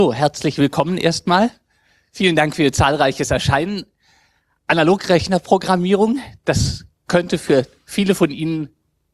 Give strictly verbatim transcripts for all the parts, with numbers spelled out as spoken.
So, herzlich willkommen erstmal. Vielen Dank für Ihr zahlreiches Erscheinen. Analogrechnerprogrammierung, das könnte für viele von Ihnen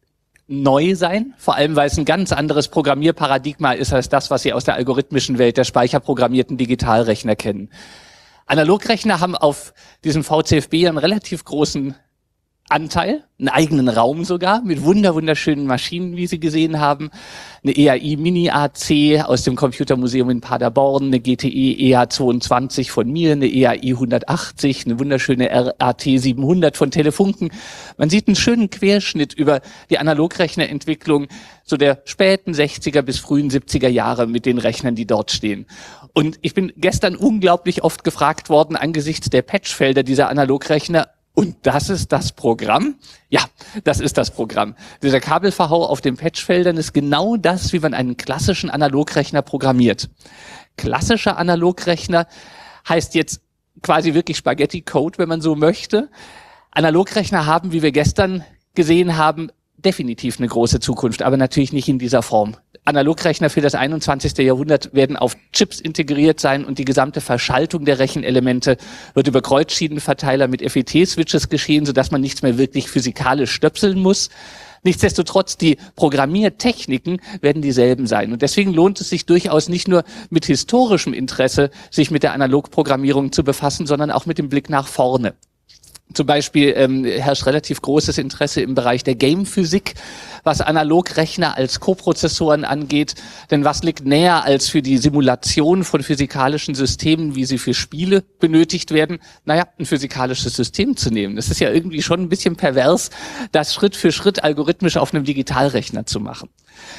neu sein, vor allem weil es ein ganz anderes Programmierparadigma ist als das, was Sie aus der algorithmischen Welt der speicherprogrammierten Digitalrechner kennen. Analogrechner haben auf diesem V C F B einen relativ großen Anteil, einen eigenen Raum sogar, mit wunder wunderschönen Maschinen, wie Sie gesehen haben. Eine E A I Mini A C aus dem Computermuseum in Paderborn, eine G T E E A zweiundzwanzig von mir, eine E A I hundertachtzig, eine wunderschöne R A T siebenhundert von Telefunken. Man sieht einen schönen Querschnitt über die Analogrechnerentwicklung so der späten sechziger bis frühen siebziger Jahre mit den Rechnern, die dort stehen. Und ich bin gestern unglaublich oft gefragt worden angesichts der Patchfelder dieser Analogrechner, und das ist das Programm? Ja, das ist das Programm. Dieser Kabelverhau auf den Patchfeldern ist genau das, wie man einen klassischen Analogrechner programmiert. Klassischer Analogrechner heißt jetzt quasi wirklich Spaghetti-Code, wenn man so möchte. Analogrechner haben, wie wir gestern gesehen haben, definitiv eine große Zukunft, aber natürlich nicht in dieser Form. Analogrechner für das einundzwanzigste Jahrhundert werden auf Chips integriert sein und die gesamte Verschaltung der Rechenelemente wird über Kreuzschiedenverteiler mit F E T-Switches geschehen, sodass man nichts mehr wirklich physikalisch stöpseln muss. Nichtsdestotrotz, die Programmiertechniken werden dieselben sein. Und deswegen lohnt es sich durchaus nicht nur mit historischem Interesse, sich mit der Analogprogrammierung zu befassen, sondern auch mit dem Blick nach vorne. Zum Beispiel ähm, herrscht relativ großes Interesse im Bereich der Game-Physik, was Analogrechner als Koprozessoren angeht. Denn was liegt näher als für die Simulation von physikalischen Systemen, wie sie für Spiele benötigt werden? Naja, ein physikalisches System zu nehmen. Das ist ja irgendwie schon ein bisschen pervers, das Schritt für Schritt algorithmisch auf einem Digitalrechner zu machen.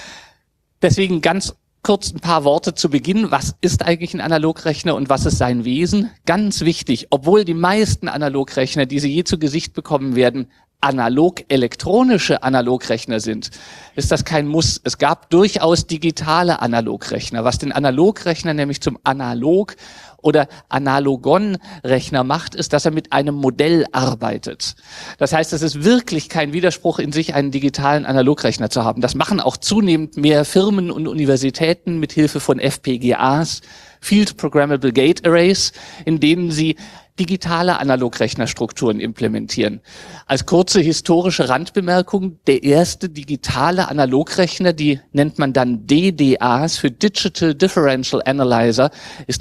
Deswegen ganz kurz ein paar Worte zu Beginn. Was ist eigentlich ein Analogrechner und was ist sein Wesen? Ganz wichtig, obwohl die meisten Analogrechner, die Sie je zu Gesicht bekommen werden, analog-elektronische Analogrechner sind, ist das kein Muss. Es gab durchaus digitale Analogrechner, was den Analogrechner nämlich zum Analog- oder Analogon-Rechner macht, ist, dass er mit einem Modell arbeitet. Das heißt, es ist wirklich kein Widerspruch in sich, einen digitalen Analogrechner zu haben. Das machen auch zunehmend mehr Firmen und Universitäten mit Hilfe von F P G As, Field Programmable Gate Arrays, in denen sie digitale Analogrechnerstrukturen implementieren. Als kurze historische Randbemerkung, der erste digitale Analogrechner, die nennt man dann D D As für Digital Differential Analyzer, ist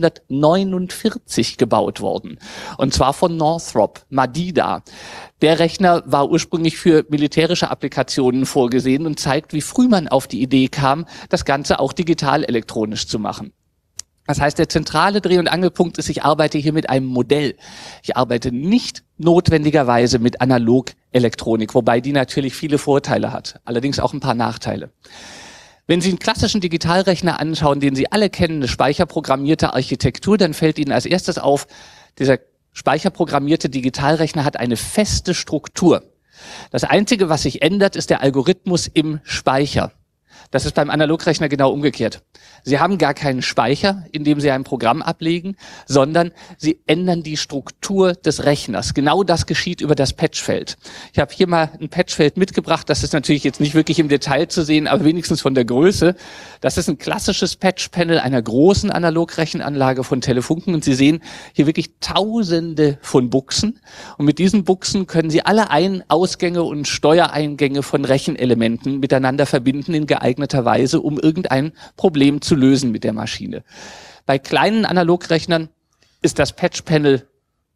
neunzehnhundertneunundvierzig gebaut worden. Und zwar von Northrop, Madida. Der Rechner war ursprünglich für militärische Applikationen vorgesehen und zeigt, wie früh man auf die Idee kam, das Ganze auch digital elektronisch zu machen. Das heißt, der zentrale Dreh- und Angelpunkt ist, ich arbeite hier mit einem Modell. Ich arbeite nicht notwendigerweise mit Analog-Elektronik, wobei die natürlich viele Vorteile hat, allerdings auch ein paar Nachteile. Wenn Sie einen klassischen Digitalrechner anschauen, den Sie alle kennen, eine speicherprogrammierte Architektur, dann fällt Ihnen als erstes auf, dieser speicherprogrammierte Digitalrechner hat eine feste Struktur. Das Einzige, was sich ändert, ist der Algorithmus im Speicher. Das ist beim Analogrechner genau umgekehrt. Sie haben gar keinen Speicher, in dem Sie ein Programm ablegen, sondern Sie ändern die Struktur des Rechners. Genau das geschieht über das Patchfeld. Ich habe hier mal ein Patchfeld mitgebracht. Das ist natürlich jetzt nicht wirklich im Detail zu sehen, aber wenigstens von der Größe. Das ist ein klassisches Patchpanel einer großen Analogrechenanlage von Telefunken. Und Sie sehen hier wirklich Tausende von Buchsen. Und mit diesen Buchsen können Sie alle Ein-, Ausgänge und Steuereingänge von Rechenelementen miteinander verbinden in geeigneter Weise, um irgendein Problem zu lösen mit der Maschine. Bei kleinen Analogrechnern ist das Patchpanel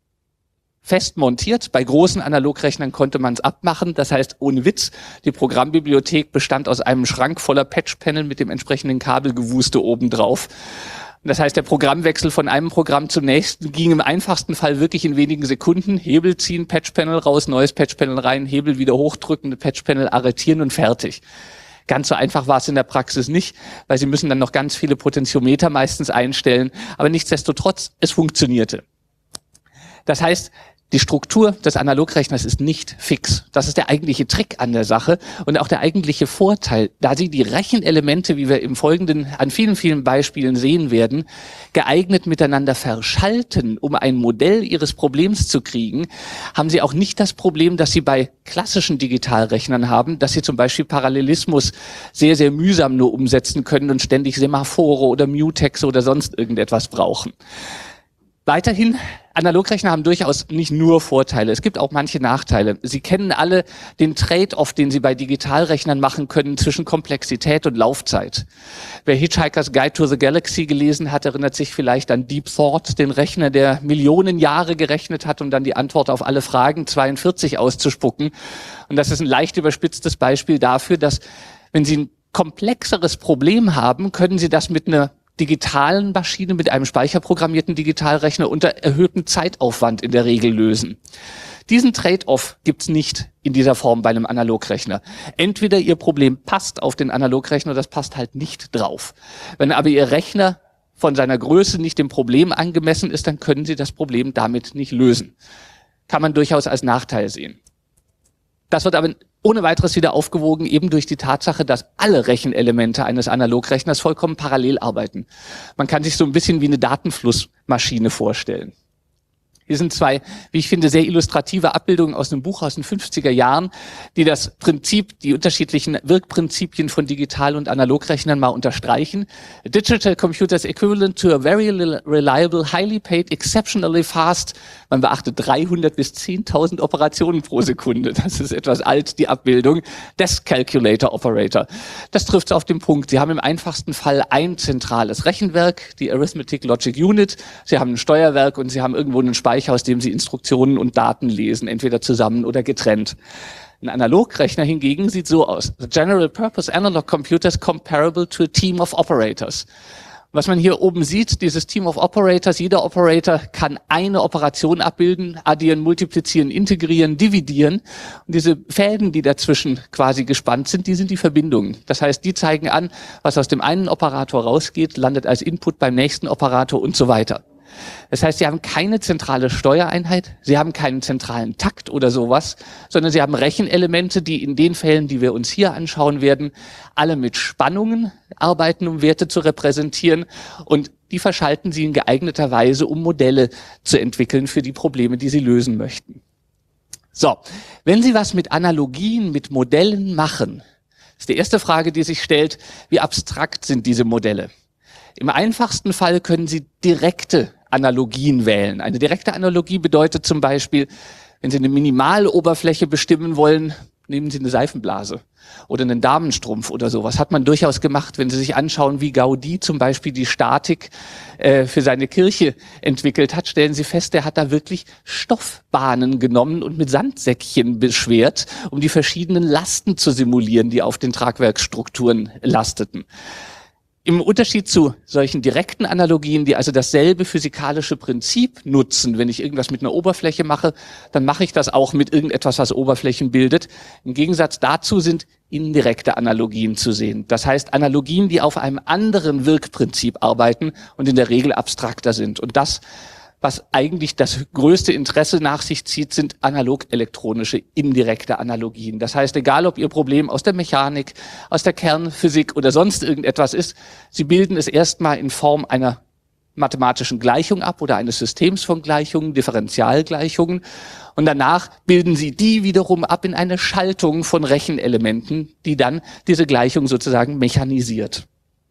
fest montiert. Bei großen Analogrechnern konnte man es abmachen. Das heißt, ohne Witz, die Programmbibliothek bestand aus einem Schrank voller Patchpanel mit dem entsprechenden Kabelgewuste obendrauf. Das heißt, der Programmwechsel von einem Programm zum nächsten ging im einfachsten Fall wirklich in wenigen Sekunden. Hebel ziehen, Patchpanel raus, neues Patchpanel rein, Hebel wieder hochdrücken, Patchpanel arretieren und fertig. Ganz so einfach war es in der Praxis nicht, weil Sie müssen dann noch ganz viele Potentiometer meistens einstellen. Aber nichtsdestotrotz, es funktionierte. Das heißt, Die Struktur des Analogrechners ist nicht fix. Das ist der eigentliche Trick an der Sache und auch der eigentliche Vorteil. Da Sie die Rechenelemente, wie wir im Folgenden an vielen, vielen Beispielen sehen werden, geeignet miteinander verschalten, um ein Modell Ihres Problems zu kriegen, haben Sie auch nicht das Problem, das Sie bei klassischen Digitalrechnern haben, dass Sie zum Beispiel Parallelismus sehr, sehr mühsam nur umsetzen können und ständig Semaphore oder Mutexe oder sonst irgendetwas brauchen. Weiterhin, Analogrechner haben durchaus nicht nur Vorteile, es gibt auch manche Nachteile. Sie kennen alle den Trade-off, den Sie bei Digitalrechnern machen können zwischen Komplexität und Laufzeit. Wer Hitchhiker's Guide to the Galaxy gelesen hat, erinnert sich vielleicht an Deep Thought, den Rechner, der Millionen Jahre gerechnet hat, um dann die Antwort auf alle Fragen zweiundvierzig auszuspucken. Und das ist ein leicht überspitztes Beispiel dafür, dass wenn Sie ein komplexeres Problem haben, können Sie das mit einer digitalen Maschine, mit einem speicherprogrammierten Digitalrechner unter erhöhtem Zeitaufwand in der Regel lösen. Diesen Trade-off gibt's nicht in dieser Form bei einem Analogrechner. Entweder Ihr Problem passt auf den Analogrechner, das passt halt nicht drauf. Wenn aber Ihr Rechner von seiner Größe nicht dem Problem angemessen ist, dann können Sie das Problem damit nicht lösen. Kann man durchaus als Nachteil sehen. Das wird aber ohne weiteres wieder aufgewogen, eben durch die Tatsache, dass alle Rechenelemente eines Analogrechners vollkommen parallel arbeiten. Man kann sich so ein bisschen wie eine Datenflussmaschine vorstellen. Hier sind zwei, wie ich finde, sehr illustrative Abbildungen aus einem Buch aus den fünfziger Jahren, die das Prinzip, die unterschiedlichen Wirkprinzipien von Digital- und Analogrechnern mal unterstreichen. A digital computer is equivalent to a very reliable, highly paid, exceptionally fast. Man beachtet dreihundert bis zehntausend Operationen pro Sekunde. Das ist etwas alt, die Abbildung. Desk Calculator Operator. Das trifft es auf den Punkt. Sie haben im einfachsten Fall ein zentrales Rechenwerk, die Arithmetic Logic Unit. Sie haben ein Steuerwerk und Sie haben irgendwo einen Speicher, aus dem Sie Instruktionen und Daten lesen, entweder zusammen oder getrennt. Ein Analogrechner hingegen sieht so aus. The general purpose analog computer is comparable to a team of operators. Was man hier oben sieht, dieses Team of Operators, jeder Operator kann eine Operation abbilden, addieren, multiplizieren, integrieren, dividieren. Und diese Fäden, die dazwischen quasi gespannt sind, die sind die Verbindungen. Das heißt, die zeigen an, was aus dem einen Operator rausgeht, landet als Input beim nächsten Operator und so weiter. Das heißt, Sie haben keine zentrale Steuereinheit, Sie haben keinen zentralen Takt oder sowas, sondern Sie haben Rechenelemente, die in den Fällen, die wir uns hier anschauen werden, alle mit Spannungen arbeiten, um Werte zu repräsentieren, und die verschalten Sie in geeigneter Weise, um Modelle zu entwickeln für die Probleme, die Sie lösen möchten. So, wenn Sie was mit Analogien, mit Modellen machen, ist die erste Frage, die sich stellt: Wie abstrakt sind diese Modelle? Im einfachsten Fall können Sie direkte Analogien wählen. Eine direkte Analogie bedeutet zum Beispiel, wenn Sie eine Minimaloberfläche bestimmen wollen, nehmen Sie eine Seifenblase oder einen Damenstrumpf oder sowas. Hat man durchaus gemacht, wenn Sie sich anschauen, wie Gaudí zum Beispiel die Statik äh, für seine Kirche entwickelt hat, stellen Sie fest, der hat da wirklich Stoffbahnen genommen und mit Sandsäckchen beschwert, um die verschiedenen Lasten zu simulieren, die auf den Tragwerksstrukturen lasteten. Im Unterschied zu solchen direkten Analogien, die also dasselbe physikalische Prinzip nutzen, wenn ich irgendwas mit einer Oberfläche mache, dann mache ich das auch mit irgendetwas, was Oberflächen bildet. Im Gegensatz dazu sind indirekte Analogien zu sehen. Das heißt Analogien, die auf einem anderen Wirkprinzip arbeiten und in der Regel abstrakter sind. Und das, was eigentlich das größte Interesse nach sich zieht, sind analog-elektronische indirekte Analogien. Das heißt, egal ob Ihr Problem aus der Mechanik, aus der Kernphysik oder sonst irgendetwas ist, Sie bilden es erstmal in Form einer mathematischen Gleichung ab oder eines Systems von Gleichungen, Differentialgleichungen, und danach bilden Sie die wiederum ab in eine Schaltung von Rechenelementen, die dann diese Gleichung sozusagen mechanisiert.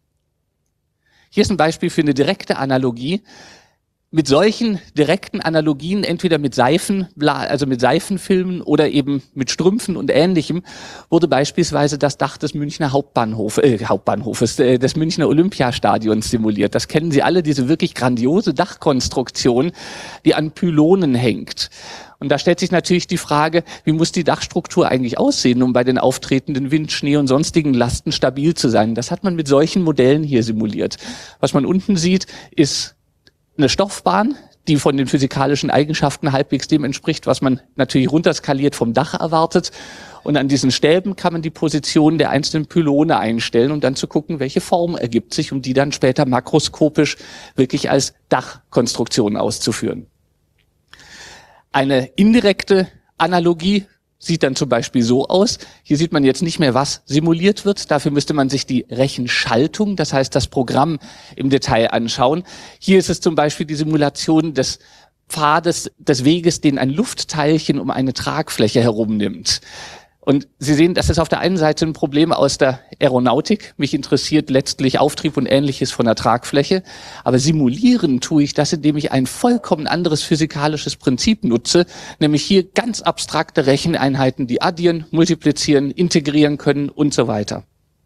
Hier ist ein Beispiel für eine direkte Analogie. Mit solchen direkten Analogien, entweder mit Seifen, also mit Seifenfilmen oder eben mit Strümpfen und Ähnlichem, wurde beispielsweise das Dach des Münchner Hauptbahnhof, äh, Hauptbahnhofes, äh, des Münchner Olympiastadions simuliert. Das kennen Sie alle, diese wirklich grandiose Dachkonstruktion, die an Pylonen hängt. Und da stellt sich natürlich die Frage, wie muss die Dachstruktur eigentlich aussehen, um bei den auftretenden Wind, Schnee und sonstigen Lasten stabil zu sein. Das hat man mit solchen Modellen hier simuliert. Was man unten sieht, ist eine Stoffbahn, die von den physikalischen Eigenschaften halbwegs dem entspricht, was man natürlich runterskaliert vom Dach erwartet. Und an diesen Stäben kann man die Position der einzelnen Pylone einstellen, um dann zu gucken, welche Form ergibt sich, um die dann später makroskopisch wirklich als Dachkonstruktion auszuführen. Eine indirekte Analogie sieht dann zum Beispiel so aus. Hier sieht man jetzt nicht mehr, was simuliert wird. Dafür müsste man sich die Rechenschaltung, das heißt das Programm im Detail anschauen. Hier ist es zum Beispiel die Simulation des Pfades, des Weges, den ein Luftteilchen um eine Tragfläche herumnimmt. Und Sie sehen, das ist auf der einen Seite ein Problem aus der Aeronautik. Mich interessiert letztlich Auftrieb und Ähnliches von der Tragfläche. Aber simulieren tue ich das, indem ich ein vollkommen anderes physikalisches Prinzip nutze, nämlich hier ganz abstrakte Recheneinheiten, die addieren, multiplizieren, integrieren können und so weiter.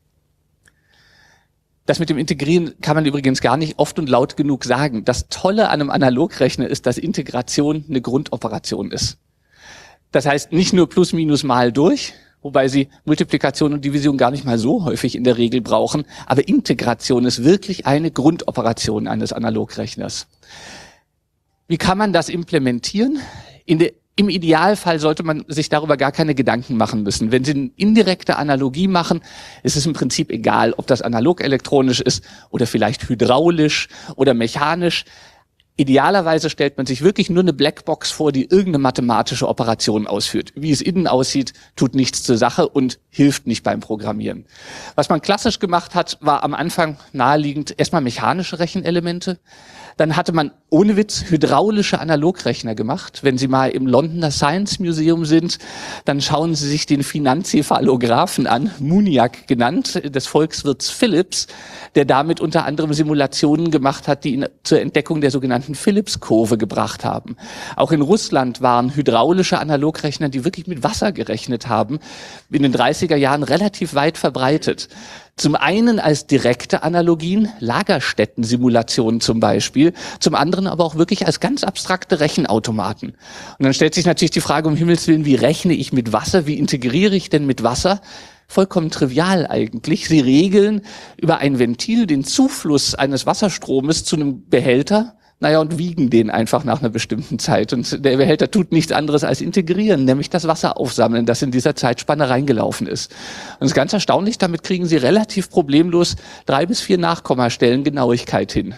Das mit dem Integrieren kann man übrigens gar nicht oft und laut genug sagen. Das Tolle an einem Analogrechner ist, dass Integration eine Grundoperation ist. Das heißt, nicht nur Plus, Minus, Mal durch, wobei Sie Multiplikation und Division gar nicht mal so häufig in der Regel brauchen, aber Integration ist wirklich eine Grundoperation eines Analogrechners. Wie kann man das implementieren? In der, im Idealfall sollte man sich darüber gar keine Gedanken machen müssen. Wenn Sie eine indirekte Analogie machen, ist es im Prinzip egal, ob das analog-elektronisch ist oder vielleicht hydraulisch oder mechanisch. Idealerweise stellt man sich wirklich nur eine Blackbox vor, die irgendeine mathematische Operation ausführt. Wie es innen aussieht, tut nichts zur Sache und hilft nicht beim Programmieren. Was man klassisch gemacht hat, war am Anfang naheliegend erstmal mechanische Rechenelemente. Dann hatte man ohne Witz hydraulische Analogrechner gemacht. Wenn Sie mal im Londoner Science Museum sind, dann schauen Sie sich den Finanzcephalographen an, Muniac genannt, des Volkswirts Philips, der damit unter anderem Simulationen gemacht hat, die ihn zur Entdeckung der sogenannten Phillips-Kurve gebracht haben. Auch in Russland waren hydraulische Analogrechner, die wirklich mit Wasser gerechnet haben, in den dreißiger Jahren relativ weit verbreitet. Zum einen als direkte Analogien, Lagerstätten-Simulationen zum Beispiel, zum anderen aber auch wirklich als ganz abstrakte Rechenautomaten. Und dann stellt sich natürlich die Frage, um Himmels Willen, wie rechne ich mit Wasser, wie integriere ich denn mit Wasser? Vollkommen trivial eigentlich. Sie regeln über ein Ventil den Zufluss eines Wasserstromes zu einem Behälter, naja, und wiegen den einfach nach einer bestimmten Zeit. Und der Behälter tut nichts anderes als integrieren, nämlich das Wasser aufsammeln, das in dieser Zeitspanne reingelaufen ist. Und das ist ganz erstaunlich, damit kriegen Sie relativ problemlos drei bis vier Nachkommastellen Genauigkeit hin.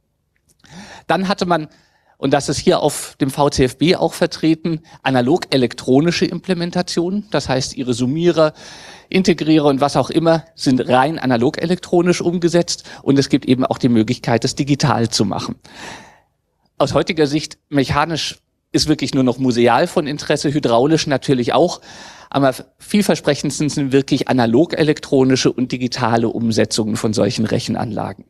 Dann hatte man, und das ist hier auf dem V C F B auch vertreten, analog-elektronische Implementationen. Das heißt, Ihre Summierer, Integrierer und was auch immer sind rein analog-elektronisch umgesetzt. Und es gibt eben auch die Möglichkeit, das digital zu machen. Aus heutiger Sicht, mechanisch ist wirklich nur noch museal von Interesse, hydraulisch natürlich auch. Aber vielversprechendsten sind wirklich analog-elektronische und digitale Umsetzungen von solchen Rechenanlagen.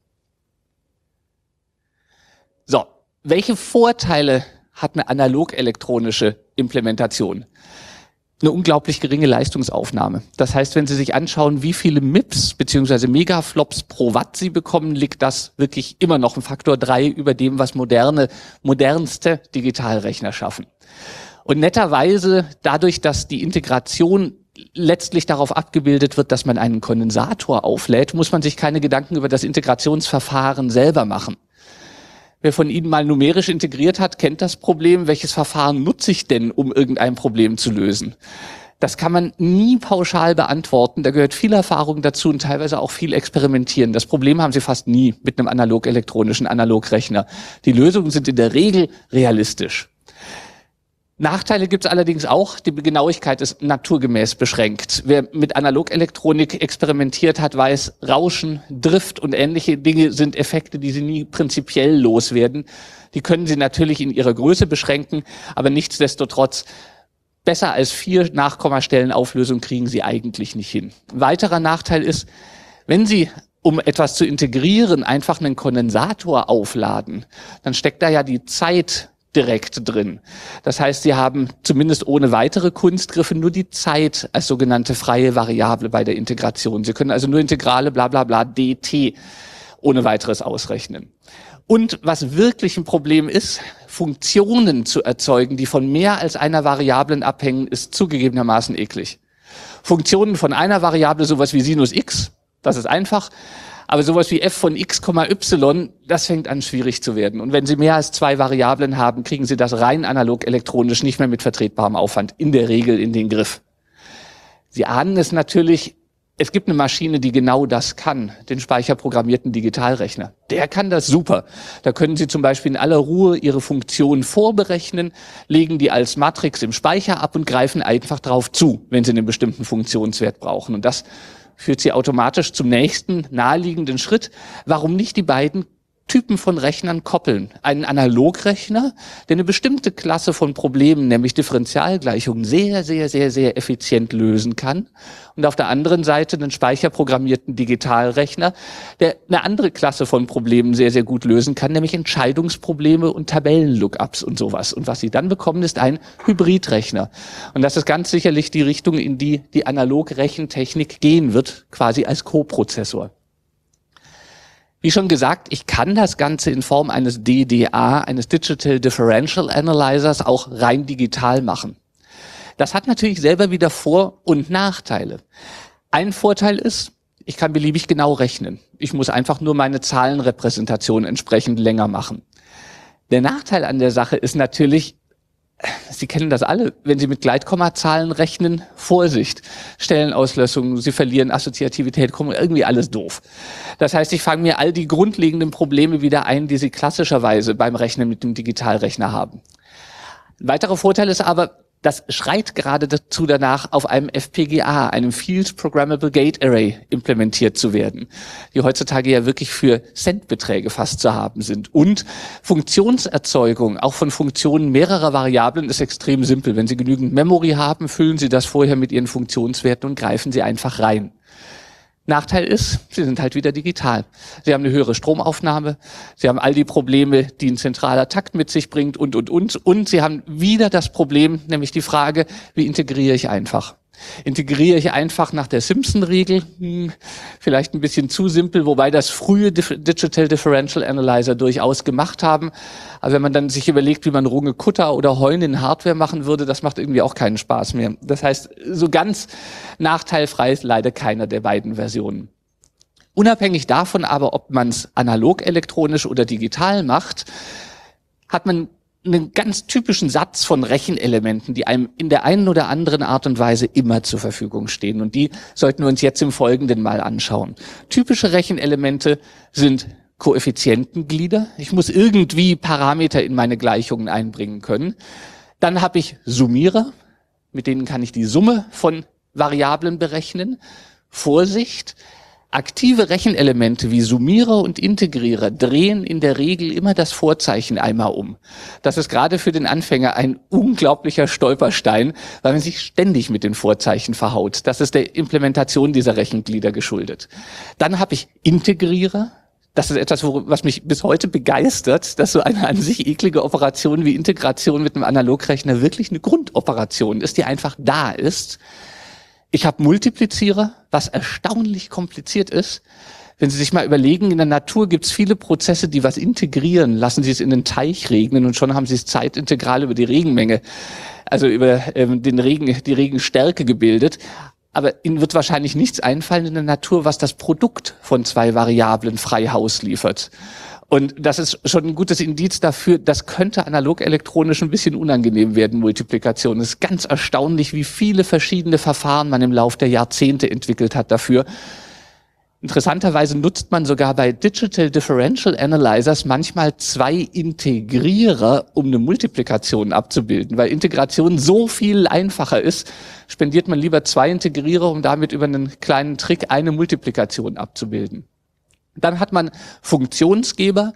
So, welche Vorteile hat eine analog-elektronische Implementation? Eine unglaublich geringe Leistungsaufnahme. Das heißt, wenn Sie sich anschauen, wie viele M I Ps bzw. Megaflops pro Watt Sie bekommen, liegt das wirklich immer noch ein Faktor drei über dem, was moderne, modernste Digitalrechner schaffen. Und netterweise, dadurch, dass die Integration letztlich darauf abgebildet wird, dass man einen Kondensator auflädt, muss man sich keine Gedanken über das Integrationsverfahren selber machen. Wer von Ihnen mal numerisch integriert hat, kennt das Problem. Welches Verfahren nutze ich denn, um irgendein Problem zu lösen? Das kann man nie pauschal beantworten. Da gehört viel Erfahrung dazu und teilweise auch viel Experimentieren. Das Problem haben Sie fast nie mit einem analog-elektronischen Analogrechner. Die Lösungen sind in der Regel realistisch. Nachteile gibt es allerdings auch. Die Genauigkeit ist naturgemäß beschränkt. Wer mit Analog-Elektronik experimentiert hat, weiß, Rauschen, Drift und ähnliche Dinge sind Effekte, die Sie nie prinzipiell loswerden. Die können Sie natürlich in ihrer Größe beschränken, aber nichtsdestotrotz besser als vier Nachkommastellen Auflösung kriegen Sie eigentlich nicht hin. Ein weiterer Nachteil ist, wenn Sie, um etwas zu integrieren, einfach einen Kondensator aufladen, dann steckt da ja die Zeit direkt drin. Das heißt, Sie haben zumindest ohne weitere Kunstgriffe nur die Zeit als sogenannte freie Variable bei der Integration. Sie können also nur Integrale bla bla bla dt ohne weiteres ausrechnen. Und was wirklich ein Problem ist, Funktionen zu erzeugen, die von mehr als einer Variablen abhängen, ist zugegebenermaßen eklig. Funktionen von einer Variable, sowas wie Sinus x, das ist einfach. Aber sowas wie f von x, y, das fängt an schwierig zu werden. Und wenn Sie mehr als zwei Variablen haben, kriegen Sie das rein analog elektronisch nicht mehr mit vertretbarem Aufwand in der Regel in den Griff. Sie ahnen es natürlich, Es gibt eine Maschine, die genau das kann, den speicherprogrammierten Digitalrechner. Der kann das super. Da können Sie zum Beispiel in aller Ruhe Ihre Funktion vorberechnen, legen die als Matrix im Speicher ab und greifen einfach drauf zu, wenn Sie einen bestimmten Funktionswert brauchen. Und das führt Sie automatisch zum nächsten naheliegenden Schritt. Warum nicht die beiden Typen von Rechnern koppeln? Einen Analogrechner, der eine bestimmte Klasse von Problemen, nämlich Differentialgleichungen, sehr, sehr, sehr, sehr effizient lösen kann. Und auf der anderen Seite einen speicherprogrammierten Digitalrechner, der eine andere Klasse von Problemen sehr, sehr gut lösen kann, nämlich Entscheidungsprobleme und Tabellenlookups und sowas. Und was Sie dann bekommen, ist ein Hybridrechner. Und das ist ganz sicherlich die Richtung, in die die Analogrechentechnik gehen wird, quasi als Koprozessor. Wie schon gesagt, ich kann das Ganze in Form eines D D A, eines Digital Differential Analyzers, auch rein digital machen. Das hat natürlich selber wieder Vor- und Nachteile. Ein Vorteil ist, ich kann beliebig genau rechnen. Ich muss einfach nur meine Zahlenrepräsentation entsprechend länger machen. Der Nachteil an der Sache ist natürlich, Sie kennen das alle, wenn Sie mit Gleitkommazahlen rechnen, Vorsicht, Stellenauslösungen, Sie verlieren Assoziativität, kommen irgendwie alles doof. Das heißt, ich fange mir all die grundlegenden Probleme wieder ein, die Sie klassischerweise beim Rechnen mit dem Digitalrechner haben. Ein weiterer Vorteil ist aber, das schreit gerade dazu danach, auf einem F P G A, einem Field Programmable Gate Array, implementiert zu werden, die heutzutage ja wirklich für Centbeträge fast zu haben sind. Und Funktionserzeugung, auch von Funktionen mehrerer Variablen, ist extrem simpel. Wenn Sie genügend Memory haben, füllen Sie das vorher mit Ihren Funktionswerten und greifen Sie einfach rein. Nachteil ist, sie sind halt wieder digital. Sie haben eine höhere Stromaufnahme, sie haben all die Probleme, die ein zentraler Takt mit sich bringt und, und, und. Und sie haben wieder das Problem, nämlich die Frage, wie integriere ich einfach? Integriere ich einfach nach der Simpson-Regel? Hm, vielleicht ein bisschen zu simpel, wobei das frühe Digital Differential Analyzer durchaus gemacht haben. Aber wenn man dann sich überlegt, wie man Runge Kutter oder Heune in Hardware machen würde, das macht irgendwie auch keinen Spaß mehr. Das heißt, so ganz nachteilfrei ist leider keiner der beiden Versionen. Unabhängig davon aber, ob man es analog, elektronisch oder digital macht, hat man einen ganz typischen Satz von Rechenelementen, die einem in der einen oder anderen Art und Weise immer zur Verfügung stehen. Und die sollten wir uns jetzt im Folgenden mal anschauen. Typische Rechenelemente sind Koeffizientenglieder. Ich muss irgendwie Parameter in meine Gleichungen einbringen können. Dann habe ich Summierer, mit denen kann ich die Summe von Variablen berechnen. Vorsicht! Aktive Rechenelemente wie Summierer und Integrierer drehen in der Regel immer das Vorzeichen einmal um. Das ist gerade für den Anfänger ein unglaublicher Stolperstein, weil man sich ständig mit den Vorzeichen verhaut. Das ist der Implementation dieser Rechenglieder geschuldet. Dann habe ich Integrierer. Das ist etwas, was mich bis heute begeistert, dass so eine an sich eklige Operation wie Integration mit einem Analogrechner wirklich eine Grundoperation ist, die einfach da ist. Ich habe Multiplizierer, was erstaunlich kompliziert ist. Wenn Sie sich mal überlegen, in der Natur gibt es viele Prozesse, die was integrieren. Lassen Sie es in den Teich regnen und schon haben Sie es zeitintegral über die Regenmenge, also über ähm, den Regen, die Regenstärke gebildet. Aber Ihnen wird wahrscheinlich nichts einfallen in der Natur, was das Produkt von zwei Variablen frei Haus liefert. Und das ist schon ein gutes Indiz dafür, das könnte analog-elektronisch ein bisschen unangenehm werden, Multiplikation. Es ist ganz erstaunlich, wie viele verschiedene Verfahren man im Laufe der Jahrzehnte entwickelt hat dafür. Interessanterweise nutzt man sogar bei Digital Differential Analyzers manchmal zwei Integrierer, um eine Multiplikation abzubilden. Weil Integration so viel einfacher ist, spendiert man lieber zwei Integrierer, um damit über einen kleinen Trick eine Multiplikation abzubilden. Dann hat man Funktionsgeber.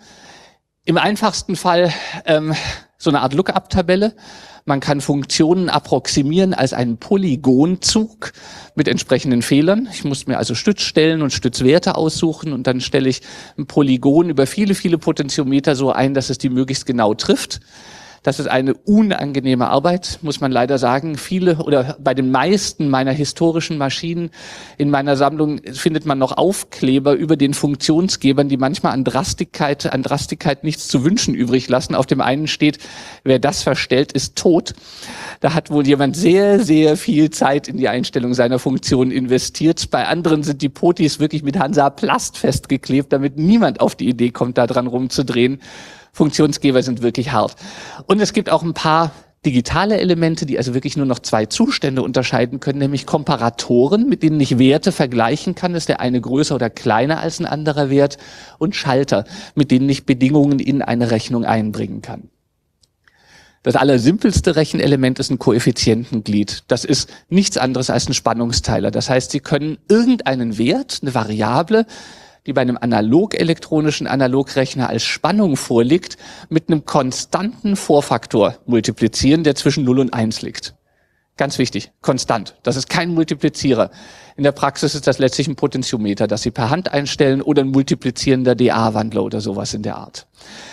Im einfachsten Fall ähm, so eine Art Lookup-Tabelle. Man kann Funktionen approximieren als einen Polygonzug mit entsprechenden Fehlern. Ich muss mir also Stützstellen und Stützwerte aussuchen und dann stelle ich ein Polygon über viele, viele Potentiometer so ein, dass es die möglichst genau trifft. Das ist eine unangenehme Arbeit, muss man leider sagen. Viele oder bei den meisten meiner historischen Maschinen in meiner Sammlung findet man noch Aufkleber über den Funktionsgebern, die manchmal an Drastigkeit, an Drastigkeit nichts zu wünschen übrig lassen. Auf dem einen steht, wer das verstellt, ist tot. Da hat wohl jemand sehr, sehr viel Zeit in die Einstellung seiner Funktion investiert. Bei anderen sind die Potis wirklich mit Hansaplast festgeklebt, damit niemand auf die Idee kommt, da dran rumzudrehen. Funktionsgeber sind wirklich hart. Und es gibt auch ein paar digitale Elemente, die also wirklich nur noch zwei Zustände unterscheiden können, nämlich Komparatoren, mit denen ich Werte vergleichen kann, ist der eine größer oder kleiner als ein anderer Wert, und Schalter, mit denen ich Bedingungen in eine Rechnung einbringen kann. Das allersimpelste Rechenelement ist ein Koeffizientenglied. Das ist nichts anderes als ein Spannungsteiler. Das heißt, Sie können irgendeinen Wert, eine Variable, die bei einem analog-elektronischen Analogrechner als Spannung vorliegt, mit einem konstanten Vorfaktor multiplizieren, der zwischen null und eins liegt. Ganz wichtig, konstant. Das ist kein Multiplizierer. In der Praxis ist das letztlich ein Potentiometer, das Sie per Hand einstellen, oder ein multiplizierender D A-Wandler oder sowas in der Art.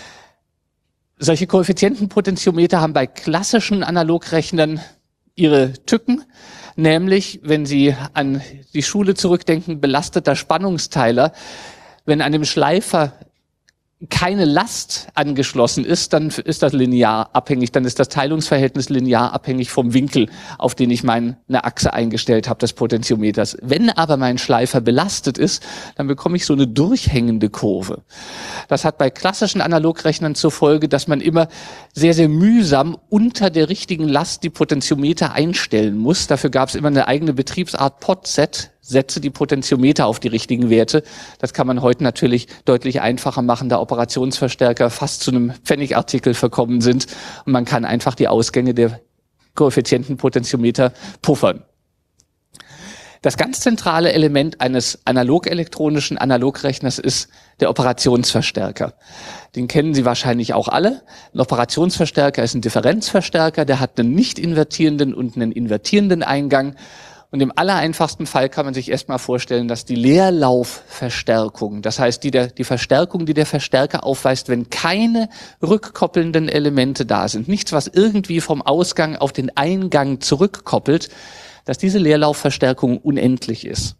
Solche Koeffizientenpotentiometer haben bei klassischen Analogrechnern ihre Tücken, nämlich, wenn Sie an die Schule zurückdenken, belasteter Spannungsteiler, wenn an dem Schleifer keine Last angeschlossen ist, dann ist das linear abhängig, dann ist das Teilungsverhältnis linear abhängig vom Winkel, auf den ich meine Achse eingestellt habe des Potentiometers. Wenn aber mein Schleifer belastet ist, dann bekomme ich so eine durchhängende Kurve. Das hat bei klassischen Analogrechnern zur Folge, dass man immer sehr, sehr mühsam unter der richtigen Last die Potentiometer einstellen muss. Dafür gab es immer eine eigene Betriebsart P O T-Set. Setze die Potentiometer auf die richtigen Werte. Das kann man heute natürlich deutlich einfacher machen, da Operationsverstärker fast zu einem Pfennigartikel verkommen sind. Und man kann einfach die Ausgänge der Koeffizientenpotentiometer puffern. Das ganz zentrale Element eines analog-elektronischen Analogrechners ist der Operationsverstärker. Den kennen Sie wahrscheinlich auch alle. Ein Operationsverstärker ist ein Differenzverstärker, der hat einen nicht invertierenden und einen invertierenden Eingang. Und im allereinfachsten Fall kann man sich erstmal vorstellen, dass die Leerlaufverstärkung, das heißt die, der, die Verstärkung, die der Verstärker aufweist, wenn keine rückkoppelnden Elemente da sind, nichts, was irgendwie vom Ausgang auf den Eingang zurückkoppelt, dass diese Leerlaufverstärkung unendlich ist.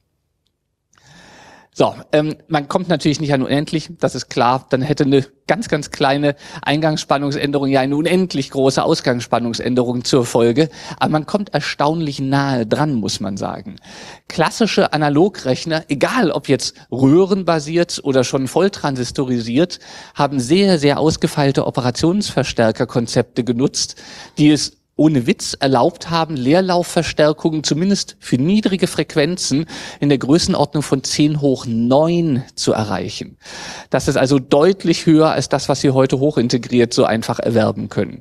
So, ähm, man kommt natürlich nicht an unendlich, das ist klar. Dann hätte eine ganz, ganz kleine Eingangsspannungsänderung ja eine unendlich große Ausgangsspannungsänderung zur Folge. Aber man kommt erstaunlich nahe dran, muss man sagen. Klassische Analogrechner, egal ob jetzt röhrenbasiert oder schon volltransistorisiert, haben sehr, sehr ausgefeilte Operationsverstärkerkonzepte genutzt, die es ohne Witz erlaubt haben, Leerlaufverstärkungen zumindest für niedrige Frequenzen in der Größenordnung von zehn hoch neun zu erreichen. Das ist also deutlich höher als das, was Sie heute hochintegriert so einfach erwerben können.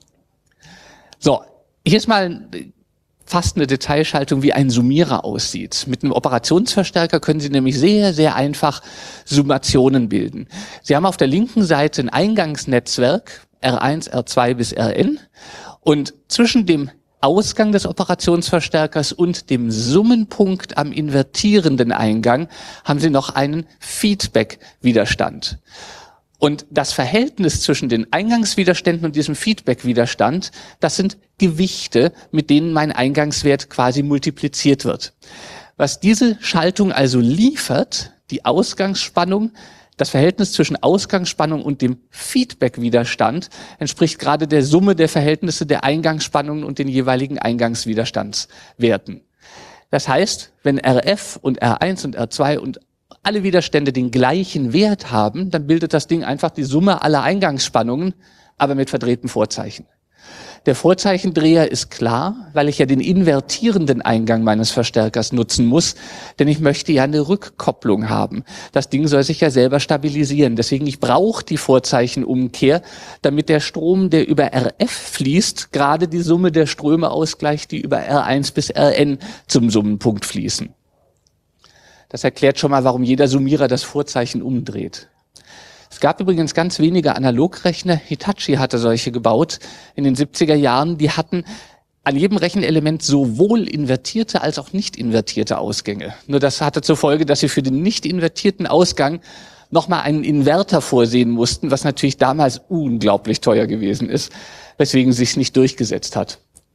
So, hier ist mal fast eine Detailschaltung, wie ein Summierer aussieht. Mit einem Operationsverstärker können Sie nämlich sehr, sehr einfach Summationen bilden. Sie haben auf der linken Seite ein Eingangsnetzwerk, R eins, R zwei bis R N, und zwischen dem Ausgang des Operationsverstärkers und dem Summenpunkt am invertierenden Eingang haben Sie noch einen Feedback-Widerstand. Und das Verhältnis zwischen den Eingangswiderständen und diesem Feedback-Widerstand, das sind Gewichte, mit denen mein Eingangswert quasi multipliziert wird. Was diese Schaltung also liefert, die Ausgangsspannung, das Verhältnis zwischen Ausgangsspannung und dem Feedback-Widerstand entspricht gerade der Summe der Verhältnisse der Eingangsspannungen und den jeweiligen Eingangswiderstandswerten. Das heißt, wenn R F und R eins und R zwei und alle Widerstände den gleichen Wert haben, dann bildet das Ding einfach die Summe aller Eingangsspannungen, aber mit verdrehtem Vorzeichen. Der Vorzeichendreher ist klar, weil ich ja den invertierenden Eingang meines Verstärkers nutzen muss, denn ich möchte ja eine Rückkopplung haben. Das Ding soll sich ja selber stabilisieren. Deswegen, ich brauche die Vorzeichenumkehr, damit der Strom, der über R F fließt, gerade die Summe der Ströme ausgleicht, die über R eins bis R N zum Summenpunkt fließen. Das erklärt schon mal, warum jeder Summierer das Vorzeichen umdreht. Es gab übrigens ganz wenige Analogrechner. Hitachi hatte solche gebaut in den siebziger Jahren. Die hatten an jedem Rechenelement sowohl invertierte als auch nicht invertierte Ausgänge. Nur das hatte zur Folge, dass sie für den nicht invertierten Ausgang nochmal einen Inverter vorsehen mussten, was natürlich damals unglaublich teuer gewesen ist, weswegen sich nicht durchgesetzt hat.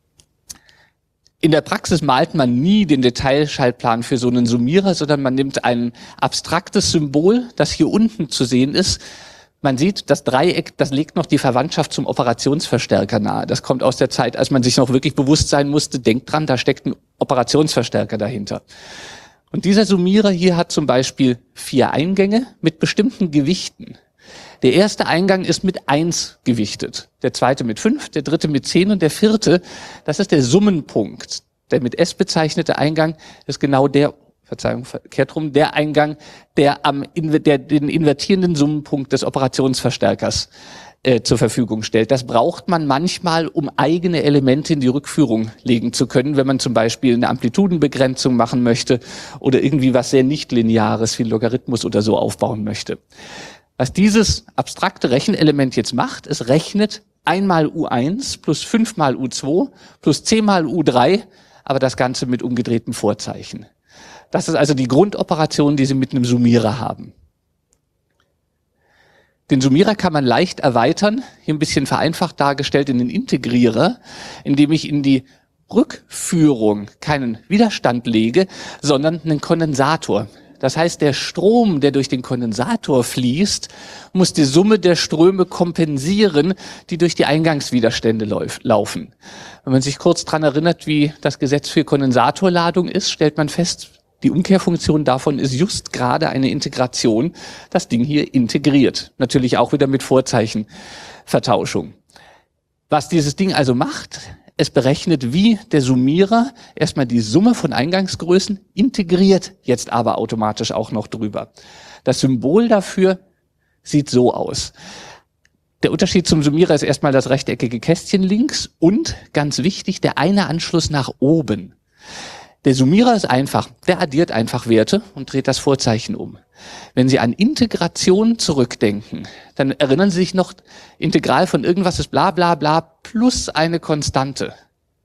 In der Praxis malt man nie den Detailschaltplan für so einen Summierer, sondern man nimmt ein abstraktes Symbol, das hier unten zu sehen ist. Man sieht, das Dreieck, das legt noch die Verwandtschaft zum Operationsverstärker nahe. Das kommt aus der Zeit, als man sich noch wirklich bewusst sein musste, denkt dran, da steckt ein Operationsverstärker dahinter. Und dieser Summierer hier hat zum Beispiel vier Eingänge mit bestimmten Gewichten. Der erste Eingang ist mit eins gewichtet, der zweite mit fünf, der dritte mit zehn und der vierte, das ist der Summenpunkt. Der mit S bezeichnete Eingang ist genau der, Verzeihung, verkehrt rum, der Eingang, der am der den invertierenden Summenpunkt des Operationsverstärkers äh, zur Verfügung stellt. Das braucht man manchmal, um eigene Elemente in die Rückführung legen zu können, wenn man zum Beispiel eine Amplitudenbegrenzung machen möchte oder irgendwie was sehr nicht-Lineares wie ein Logarithmus oder so aufbauen möchte. Was dieses abstrakte Rechenelement jetzt macht, es rechnet einmal U eins plus fünf mal U zwei plus zehn mal U drei, aber das Ganze mit umgedrehtem Vorzeichen. Das ist also die Grundoperation, die Sie mit einem Summierer haben. Den Summierer kann man leicht erweitern, hier ein bisschen vereinfacht dargestellt, in den Integrierer, indem ich in die Rückführung keinen Widerstand lege, sondern einen Kondensator. Das heißt, der Strom, der durch den Kondensator fließt, muss die Summe der Ströme kompensieren, die durch die Eingangswiderstände laufen. Wenn man sich kurz dran erinnert, wie das Gesetz für Kondensatorladung ist, stellt man fest, die Umkehrfunktion davon ist just gerade eine Integration, das Ding hier integriert. Natürlich auch wieder mit Vorzeichenvertauschung. Was dieses Ding also macht, es berechnet wie der Summierer erstmal die Summe von Eingangsgrößen, integriert jetzt aber automatisch auch noch drüber. Das Symbol dafür sieht so aus. Der Unterschied zum Summierer ist erstmal das rechteckige Kästchen links und, ganz wichtig, der eine Anschluss nach oben. Der Summierer ist einfach, der addiert einfach Werte und dreht das Vorzeichen um. Wenn Sie an Integration zurückdenken, dann erinnern Sie sich noch, Integral von irgendwas ist bla bla bla plus eine Konstante.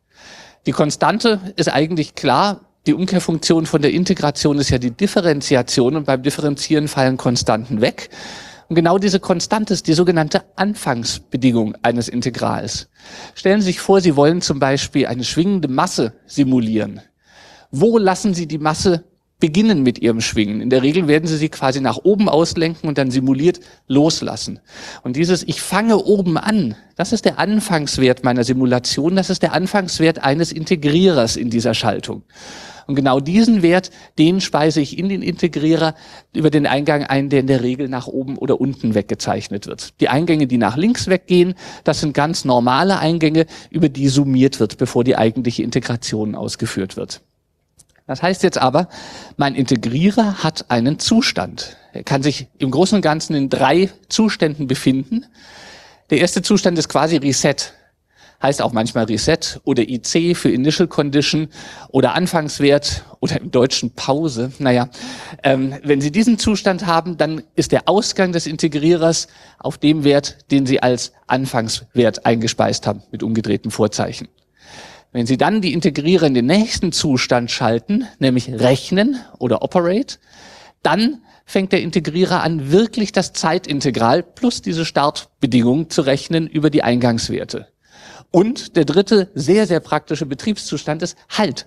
Die Konstante ist eigentlich klar, die Umkehrfunktion von der Integration ist ja die Differenziation und beim Differenzieren fallen Konstanten weg. Und genau diese Konstante ist die sogenannte Anfangsbedingung eines Integrals. Stellen Sie sich vor, Sie wollen zum Beispiel eine schwingende Masse simulieren. Wo lassen Sie die Masse beginnen mit ihrem Schwingen? In der Regel werden Sie sie quasi nach oben auslenken und dann simuliert loslassen. Und dieses Ich fange oben an, das ist der Anfangswert meiner Simulation, das ist der Anfangswert eines Integrierers in dieser Schaltung. Und genau diesen Wert, den speise ich in den Integrierer über den Eingang ein, der in der Regel nach oben oder unten weggezeichnet wird. Die Eingänge, die nach links weggehen, das sind ganz normale Eingänge, über die summiert wird, bevor die eigentliche Integration ausgeführt wird. Das heißt jetzt aber, mein Integrierer hat einen Zustand. Er kann sich im Großen und Ganzen in drei Zuständen befinden. Der erste Zustand ist quasi Reset. Heißt auch manchmal Reset oder I C für Initial Condition oder Anfangswert oder im Deutschen Pause. Naja, ähm, wenn Sie diesen Zustand haben, dann ist der Ausgang des Integrierers auf dem Wert, den Sie als Anfangswert eingespeist haben, mit umgedrehtem Vorzeichen. Wenn Sie dann die Integrierer in den nächsten Zustand schalten, nämlich rechnen oder operate, dann fängt der Integrierer an, wirklich das Zeitintegral plus diese Startbedingung zu rechnen über die Eingangswerte. Und der dritte sehr, sehr praktische Betriebszustand ist Halt.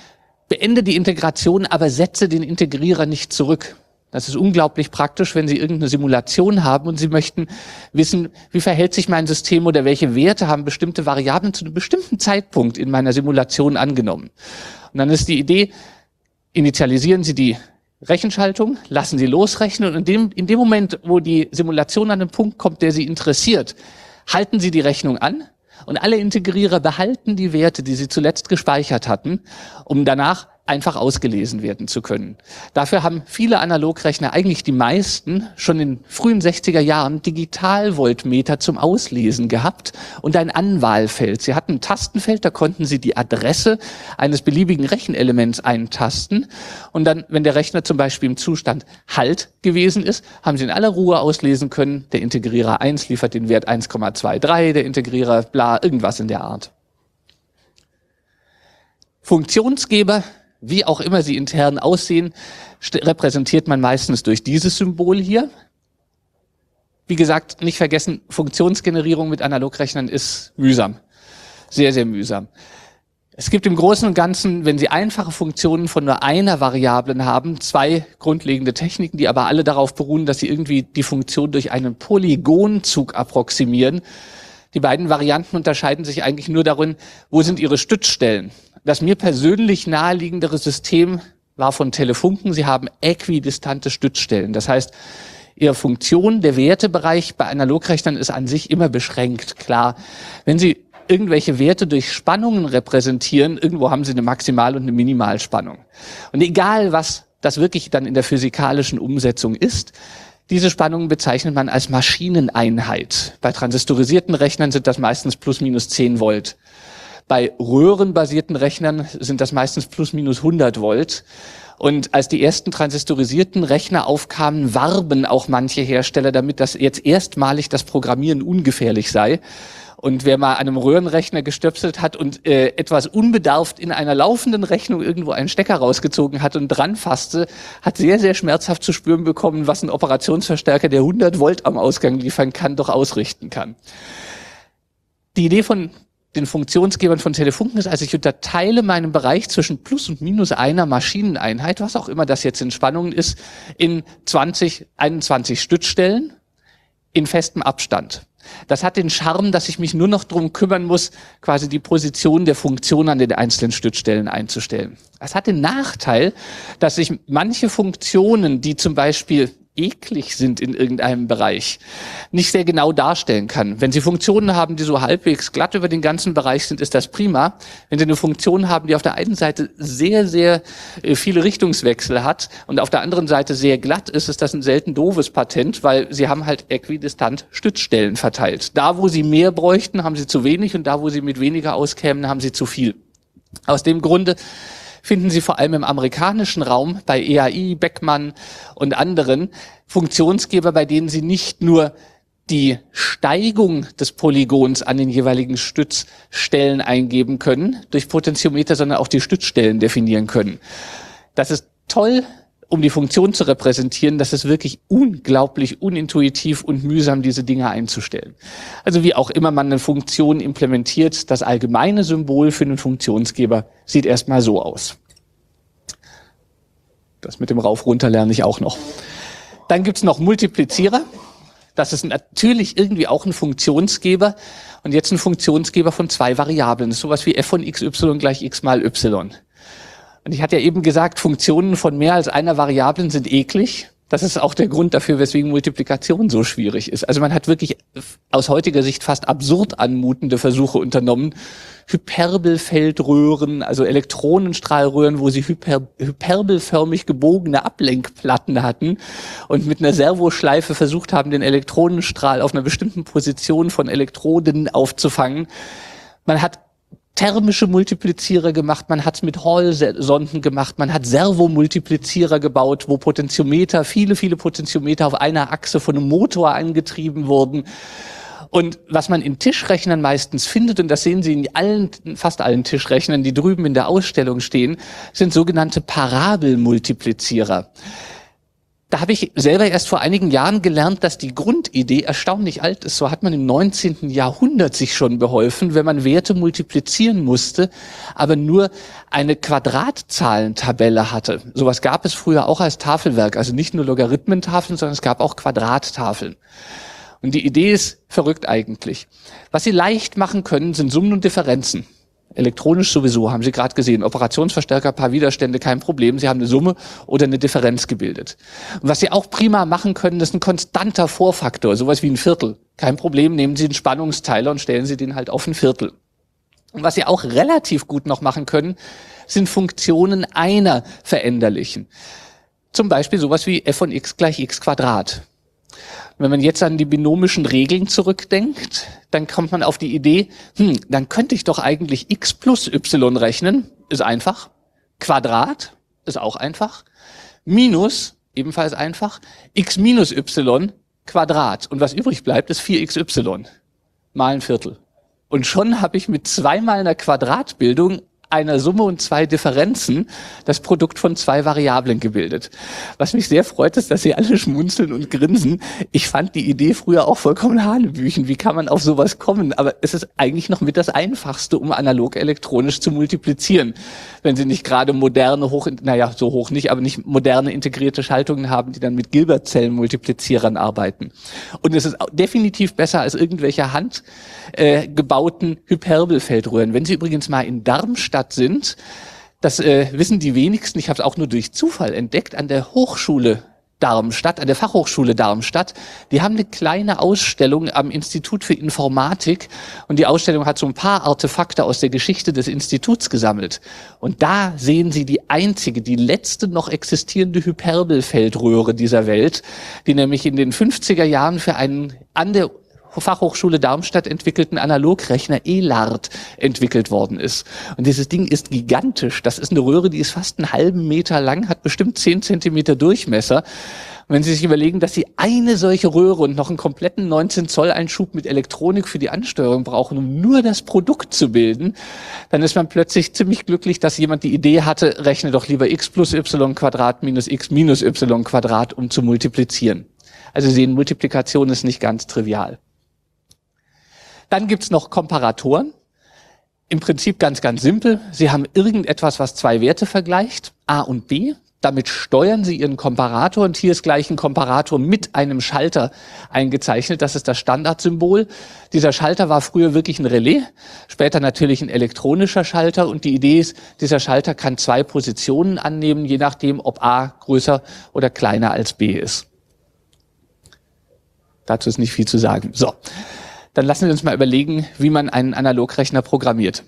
Beende die Integration, aber setze den Integrierer nicht zurück. Das ist unglaublich praktisch, wenn Sie irgendeine Simulation haben und Sie möchten wissen, wie verhält sich mein System oder welche Werte haben bestimmte Variablen zu einem bestimmten Zeitpunkt in meiner Simulation angenommen. Und dann ist die Idee, initialisieren Sie die Rechenschaltung, lassen Sie losrechnen und in dem, in dem Moment, wo die Simulation an einen Punkt kommt, der Sie interessiert, halten Sie die Rechnung an und alle Integrierer behalten die Werte, die Sie zuletzt gespeichert hatten, um danach einfach ausgelesen werden zu können. Dafür haben viele Analogrechner, eigentlich die meisten, schon in frühen sechziger Jahren Digitalvoltmeter zum Auslesen gehabt und ein Anwahlfeld. Sie hatten ein Tastenfeld, da konnten Sie die Adresse eines beliebigen Rechenelements eintasten und dann, wenn der Rechner zum Beispiel im Zustand Halt gewesen ist, haben Sie in aller Ruhe auslesen können, der Integrierer eins liefert den Wert eins Komma zweiundzwanzig, der Integrierer bla, irgendwas in der Art. Funktionsgeber, wie auch immer sie intern aussehen, repräsentiert man meistens durch dieses Symbol hier. Wie gesagt, nicht vergessen, Funktionsgenerierung mit Analogrechnern ist mühsam. Sehr, sehr mühsam. Es gibt im Großen und Ganzen, wenn Sie einfache Funktionen von nur einer Variablen haben, zwei grundlegende Techniken, die aber alle darauf beruhen, dass Sie irgendwie die Funktion durch einen Polygonzug approximieren. Die beiden Varianten unterscheiden sich eigentlich nur darin, wo sind ihre Stützstellen. Das mir persönlich naheliegendere System war von Telefunken. Sie haben äquidistante Stützstellen. Das heißt, ihrer Funktion. Der Wertebereich bei Analogrechnern ist an sich immer beschränkt, klar. Wenn Sie irgendwelche Werte durch Spannungen repräsentieren, irgendwo haben Sie eine Maximal- und eine Minimalspannung. Und egal, was das wirklich dann in der physikalischen Umsetzung ist, diese Spannungen bezeichnet man als Maschineneinheit. Bei transistorisierten Rechnern sind das meistens plus minus zehn Volt. Bei röhrenbasierten Rechnern sind das meistens plus minus hundert Volt. Und als die ersten transistorisierten Rechner aufkamen, warben auch manche Hersteller damit, dass jetzt erstmalig das Programmieren ungefährlich sei. Und wer mal an einem Röhrenrechner gestöpselt hat und äh, etwas unbedarft in einer laufenden Rechnung irgendwo einen Stecker rausgezogen hat und dran fasste, hat sehr, sehr schmerzhaft zu spüren bekommen, was ein Operationsverstärker, der hundert Volt am Ausgang liefern kann, doch ausrichten kann. Die Idee von den Funktionsgebern von Telefunken ist, also ich unterteile meinen Bereich zwischen plus und minus einer Maschineneinheit, was auch immer das jetzt in Spannungen ist, in zwanzig, einundzwanzig Stützstellen in festem Abstand. Das hat den Charme, dass ich mich nur noch drum kümmern muss, quasi die Position der Funktion an den einzelnen Stützstellen einzustellen. Das hat den Nachteil, dass ich manche Funktionen, die zum Beispiel eklig sind in irgendeinem Bereich, nicht sehr genau darstellen kann. Wenn Sie Funktionen haben, die so halbwegs glatt über den ganzen Bereich sind, ist das prima. Wenn Sie eine Funktion haben, die auf der einen Seite sehr, sehr viele Richtungswechsel hat und auf der anderen Seite sehr glatt ist, ist das ein selten doofes Patent, weil Sie haben halt äquidistant Stützstellen verteilt. Da, wo Sie mehr bräuchten, haben Sie zu wenig und da, wo Sie mit weniger auskämen, haben Sie zu viel. Aus dem Grunde finden Sie vor allem im amerikanischen Raum bei E A I, Beckmann und anderen Funktionsgeber, bei denen Sie nicht nur die Steigung des Polygons an den jeweiligen Stützstellen eingeben können durch Potentiometer, sondern auch die Stützstellen definieren können. Das ist toll, um die Funktion zu repräsentieren. Das ist wirklich unglaublich unintuitiv und mühsam, diese Dinge einzustellen. Also wie auch immer man eine Funktion implementiert, das allgemeine Symbol für einen Funktionsgeber sieht erstmal so aus. Das mit dem Rauf-Runter lerne ich auch noch. Dann gibt's noch Multiplizierer. Das ist natürlich irgendwie auch ein Funktionsgeber. Und jetzt ein Funktionsgeber von zwei Variablen. Das ist sowas wie f von xy gleich x mal y. Und ich hatte ja eben gesagt, Funktionen von mehr als einer Variablen sind eklig. Das ist auch der Grund dafür, weswegen Multiplikation so schwierig ist. Also man hat wirklich aus heutiger Sicht fast absurd anmutende Versuche unternommen, Hyperbelfeldröhren, also Elektronenstrahlröhren, wo sie hyper, hyperbelförmig gebogene Ablenkplatten hatten und mit einer Servoschleife versucht haben, den Elektronenstrahl auf einer bestimmten Position von Elektroden aufzufangen. Man hat thermische Multiplizierer gemacht, man hat es mit Hall-Sonden gemacht, man hat Servomultiplizierer gebaut, wo Potentiometer, viele, viele Potentiometer auf einer Achse von einem Motor angetrieben wurden. Und was man in Tischrechnern meistens findet, und das sehen Sie in allen, fast allen Tischrechnern, die drüben in der Ausstellung stehen, sind sogenannte Parabelmultiplizierer. Da habe ich selber erst vor einigen Jahren gelernt, dass die Grundidee erstaunlich alt ist. So hat man im neunzehnten Jahrhundert sich schon beholfen, wenn man Werte multiplizieren musste, aber nur eine Quadratzahlentabelle hatte. Sowas gab es früher auch als Tafelwerk, also nicht nur Logarithmentafeln, sondern es gab auch Quadrattafeln. Und die Idee ist verrückt eigentlich. Was Sie leicht machen können, sind Summen und Differenzen. Elektronisch sowieso, haben Sie gerade gesehen. Operationsverstärker, paar Widerstände, kein Problem. Sie haben eine Summe oder eine Differenz gebildet. Und was Sie auch prima machen können, ist ein konstanter Vorfaktor, sowas wie ein Viertel. Kein Problem, nehmen Sie einen Spannungsteiler und stellen Sie den halt auf ein Viertel. Und was Sie auch relativ gut noch machen können, sind Funktionen einer veränderlichen. Zum Beispiel sowas wie f von x gleich x Quadrat. Wenn man jetzt an die binomischen Regeln zurückdenkt, dann kommt man auf die Idee, hm, dann könnte ich doch eigentlich x plus y rechnen, ist einfach. Quadrat ist auch einfach. Minus, ebenfalls einfach. X minus y, Quadrat. Und was übrig bleibt, ist vier x y mal ein Viertel. Und schon habe ich mit zweimal einer Quadratbildung, einer Summe und zwei Differenzen das Produkt von zwei Variablen gebildet. Was mich sehr freut, ist, dass Sie alle schmunzeln und grinsen. Ich fand die Idee früher auch vollkommen hanebüchen. Wie kann man auf sowas kommen? Aber es ist eigentlich noch mit das Einfachste, um analog elektronisch zu multiplizieren. Wenn Sie nicht gerade moderne, hoch, naja, so hoch nicht, aber nicht moderne integrierte Schaltungen haben, die dann mit Gilbert-Zellen-Multiplizierern arbeiten. Und es ist definitiv besser als irgendwelche handgebauten äh, Hyperbelfeldröhren. Wenn Sie übrigens mal in Darmstadt sind, das äh, wissen die wenigsten, ich habe es auch nur durch Zufall entdeckt, an der Hochschule Darmstadt, an der Fachhochschule Darmstadt. Die haben eine kleine Ausstellung am Institut für Informatik und die Ausstellung hat so ein paar Artefakte aus der Geschichte des Instituts gesammelt. Und da sehen Sie die einzige, die letzte noch existierende Hyperbelfeldröhre dieser Welt, die nämlich in den fünfziger Jahren für einen an der Fachhochschule Darmstadt entwickelten Analogrechner ELART entwickelt worden ist. Und dieses Ding ist gigantisch. Das ist eine Röhre, die ist fast einen halben Meter lang, hat bestimmt zehn Zentimeter Durchmesser. Und wenn Sie sich überlegen, dass Sie eine solche Röhre und noch einen kompletten neunzehn Zoll Einschub mit Elektronik für die Ansteuerung brauchen, um nur das Produkt zu bilden, dann ist man plötzlich ziemlich glücklich, dass jemand die Idee hatte, rechne doch lieber x plus y Quadrat minus x minus y Quadrat, um zu multiplizieren. Also Sie sehen, Multiplikation ist nicht ganz trivial. Dann gibt's noch Komparatoren. Im Prinzip ganz, ganz simpel. Sie haben irgendetwas, was zwei Werte vergleicht, A und B. Damit steuern Sie Ihren Komparator und hier ist gleich ein Komparator mit einem Schalter eingezeichnet. Das ist das Standardsymbol. Dieser Schalter war früher wirklich ein Relais, später natürlich ein elektronischer Schalter und die Idee ist, dieser Schalter kann zwei Positionen annehmen, je nachdem, ob A größer oder kleiner als B ist. Dazu ist nicht viel zu sagen. So. Dann lassen wir uns mal überlegen, wie man einen Analogrechner programmiert.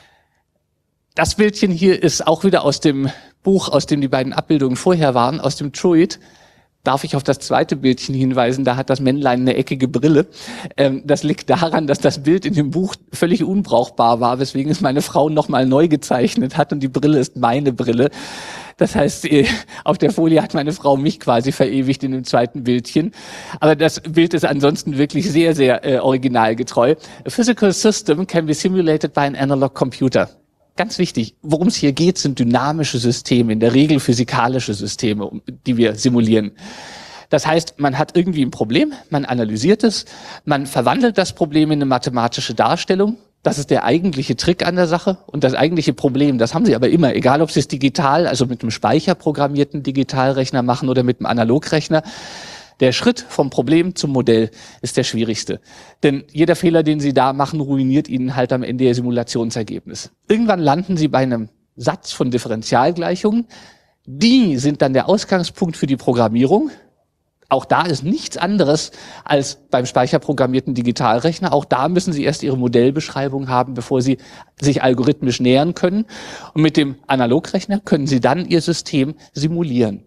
Das Bildchen hier ist auch wieder aus dem Buch, aus dem die beiden Abbildungen vorher waren, aus dem Druid. Darf ich auf das zweite Bildchen hinweisen? Da hat das Männlein eine eckige Brille. Ähm, das liegt daran, dass das Bild in dem Buch völlig unbrauchbar war, weswegen es meine Frau nochmal neu gezeichnet hat und die Brille ist meine Brille. Das heißt, auf der Folie hat meine Frau mich quasi verewigt in dem zweiten Bildchen. Aber das Bild ist ansonsten wirklich sehr, sehr äh, originalgetreu. A physical system can be simulated by an analog computer. Ganz wichtig, worum es hier geht, sind dynamische Systeme, in der Regel physikalische Systeme, die wir simulieren. Das heißt, man hat irgendwie ein Problem, man analysiert es, man verwandelt das Problem in eine mathematische Darstellung. Das ist der eigentliche Trick an der Sache und das eigentliche Problem. Das haben Sie aber immer, egal ob Sie es digital, also mit einem speicherprogrammierten Digitalrechner machen oder mit einem Analogrechner. Der Schritt vom Problem zum Modell ist der schwierigste. Denn jeder Fehler, den Sie da machen, ruiniert Ihnen halt am Ende Ihr Simulationsergebnis. Irgendwann landen Sie bei einem Satz von Differentialgleichungen. Die sind dann der Ausgangspunkt für die Programmierung. Auch da ist nichts anderes als beim speicherprogrammierten Digitalrechner. Auch da müssen Sie erst Ihre Modellbeschreibung haben, bevor Sie sich algorithmisch nähern können. Und mit dem Analogrechner können Sie dann Ihr System simulieren.